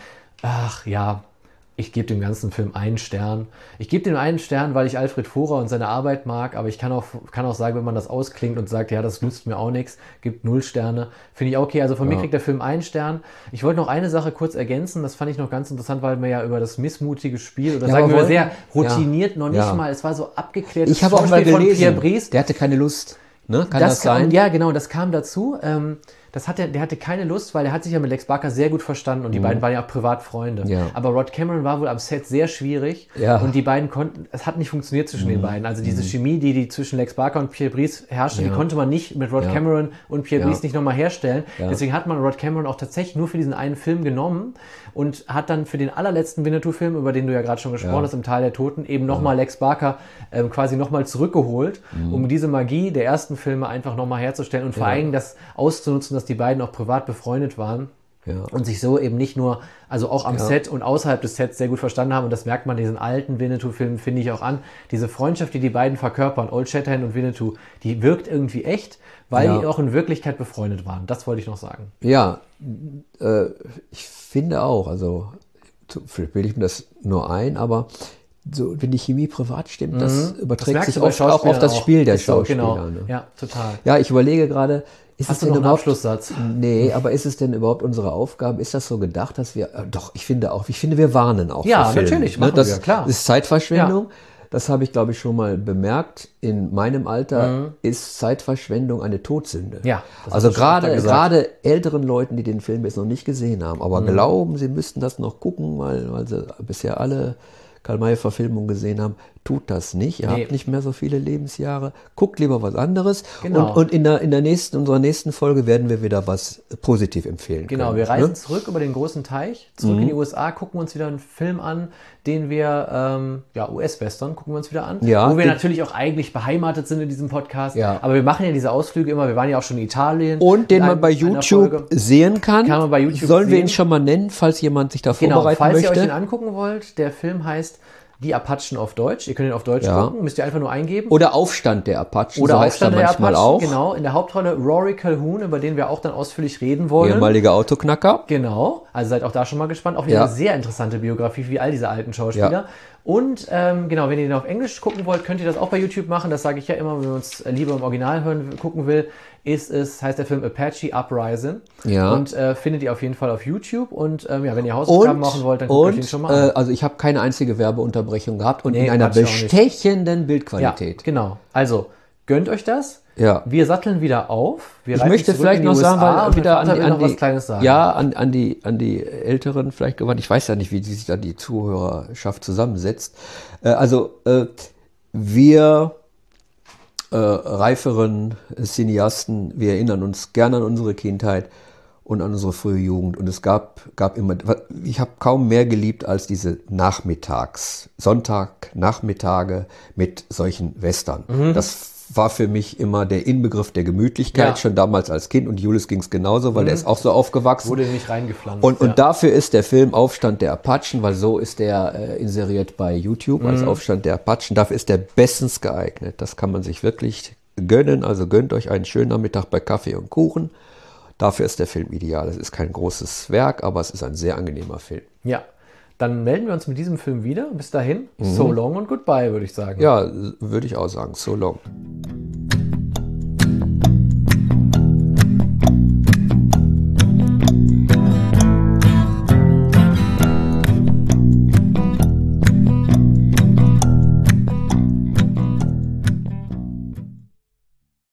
ich gebe dem ganzen Film 1 Stern. Ich gebe dem 1 Stern, weil ich Alfred Vohrer und seine Arbeit mag, aber ich kann auch sagen, wenn man das ausklingt und sagt, ja, das nützt mir auch nichts, gibt 0 Sterne, finde ich okay. Also von mir kriegt der Film 1 Stern. Ich wollte noch eine Sache kurz ergänzen, das fand ich noch ganz interessant, weil wir ja über das missmutige Spiel, oder sagen wir sehr routiniert, noch nicht mal, es war so abgeklärt. Ich habe auch mal gelesen, der hatte keine Lust. Ne? Kann das sein? Ja, genau, das kam dazu. Der hatte keine Lust, weil er hat sich ja mit Lex Barker sehr gut verstanden und die beiden waren ja auch privat Freunde. Ja. Aber Rod Cameron war wohl am Set sehr schwierig und die beiden es hat nicht funktioniert zwischen den beiden. Also diese Chemie, die zwischen Lex Barker und Pierre Brice herrschte, die konnte man nicht mit Rod Cameron und Pierre Brice nicht nochmal herstellen. Ja. Deswegen hat man Rod Cameron auch tatsächlich nur für diesen einen Film genommen und hat dann für den allerletzten Winnetou-Film, über den du ja gerade schon gesprochen hast, im Tal der Toten, eben nochmal Lex Barker quasi nochmal zurückgeholt, um diese Magie der ersten Filme einfach nochmal herzustellen und vor allem das auszunutzen, dass die beiden auch privat befreundet waren und sich so eben nicht nur, also auch am Set und außerhalb des Sets sehr gut verstanden haben. Und das merkt man diesen alten Winnetou-Filmen, finde ich, auch an. Diese Freundschaft, die beiden verkörpern, Old Shatterhand und Winnetou, die wirkt irgendwie echt, weil die auch in Wirklichkeit befreundet waren. Das wollte ich noch sagen. Ja, ich finde auch, also vielleicht bilde ich mir das nur ein, aber so, wenn die Chemie privat stimmt, das überträgt sich oft auch auf das Spiel der Schauspieler. Genau. Ne? Ja, total. Ja, ich überlege gerade, Hast du noch einen Abschlusssatz? Nee, aber ist es denn überhaupt unsere Aufgabe? Ist das so gedacht, dass wir, ich finde, wir warnen auch. Ja, für natürlich, machen wir, klar. Das ist Zeitverschwendung. Ja. Das habe ich, glaube ich, schon mal bemerkt. In meinem Alter ist Zeitverschwendung eine Todsünde. Ja. Also gerade älteren Leuten, die den Film jetzt noch nicht gesehen haben, aber glauben, sie müssten das noch gucken, weil sie bisher alle Karl-May-Verfilmungen gesehen haben, tut das nicht. Ihr habt nicht mehr so viele Lebensjahre. Guckt lieber was anderes. Genau. Und in unserer nächsten Folge werden wir wieder was positiv empfehlen können. Genau, wir reisen zurück über den großen Teich, zurück in die USA, gucken uns wieder einen Film an, den wir, US-Western gucken wir uns wieder an, wo wir natürlich auch eigentlich beheimatet sind in diesem Podcast. Ja. Aber wir machen ja diese Ausflüge immer, wir waren ja auch schon in Italien. Und den man bei YouTube sehen kann. Kann man bei YouTube Sollen wir ihn schon mal nennen, falls jemand sich da vorbereiten falls möchte? Falls ihr euch den angucken wollt, der Film heißt Die Apachen auf Deutsch. Ihr könnt ihn auf Deutsch gucken, müsst ihr einfach nur eingeben. Oder Aufstand der Apachen, oder so Aufstand der Apachen, auch. Genau, in der Hauptrolle Rory Calhoun, über den wir auch dann ausführlich reden wollen. Ehemaliger Autoknacker. Genau, also seid auch da schon mal gespannt. Auch wieder eine sehr interessante Biografie, wie all diese alten Schauspieler. Ja. Und wenn ihr den auf Englisch gucken wollt, könnt ihr das auch bei YouTube machen. Das sage ich ja immer, wenn man uns lieber im Original gucken will, heißt der Film Apache Uprising. Ja. Und findet ihr auf jeden Fall auf YouTube. Und wenn ihr Hausaufgaben machen wollt, dann guckt euch den schon mal an. Also ich habe keine einzige Werbeunterbrechung gehabt und in einer bestechenden Bildqualität. Ja, genau. Also gönnt euch das. Ja. Wir satteln wieder auf. Ich möchte vielleicht noch sagen, weil wieder an die Älteren vielleicht gewandt. Ich weiß ja nicht, wie sich da die Zuhörerschaft zusammensetzt. Wir reiferen Cineasten, wir erinnern uns gerne an unsere Kindheit und an unsere frühe Jugend. Und es gab immer, ich habe kaum mehr geliebt als diese Sonntagnachmittage mit solchen Western. Das war für mich immer der Inbegriff der Gemütlichkeit, schon damals als Kind. Und Julius ging es genauso, weil der ist auch so aufgewachsen. Wurde nicht reingepflanzt. Und dafür ist der Film Aufstand der Apachen, weil so ist der inseriert bei YouTube als Aufstand der Apachen. Dafür ist der bestens geeignet. Das kann man sich wirklich gönnen. Also gönnt euch einen schönen Nachmittag bei Kaffee und Kuchen. Dafür ist der Film ideal. Es ist kein großes Werk, aber es ist ein sehr angenehmer Film. Ja. Dann melden wir uns mit diesem Film wieder. Bis dahin, so long und goodbye, würde ich sagen. Ja, würde ich auch sagen. So long.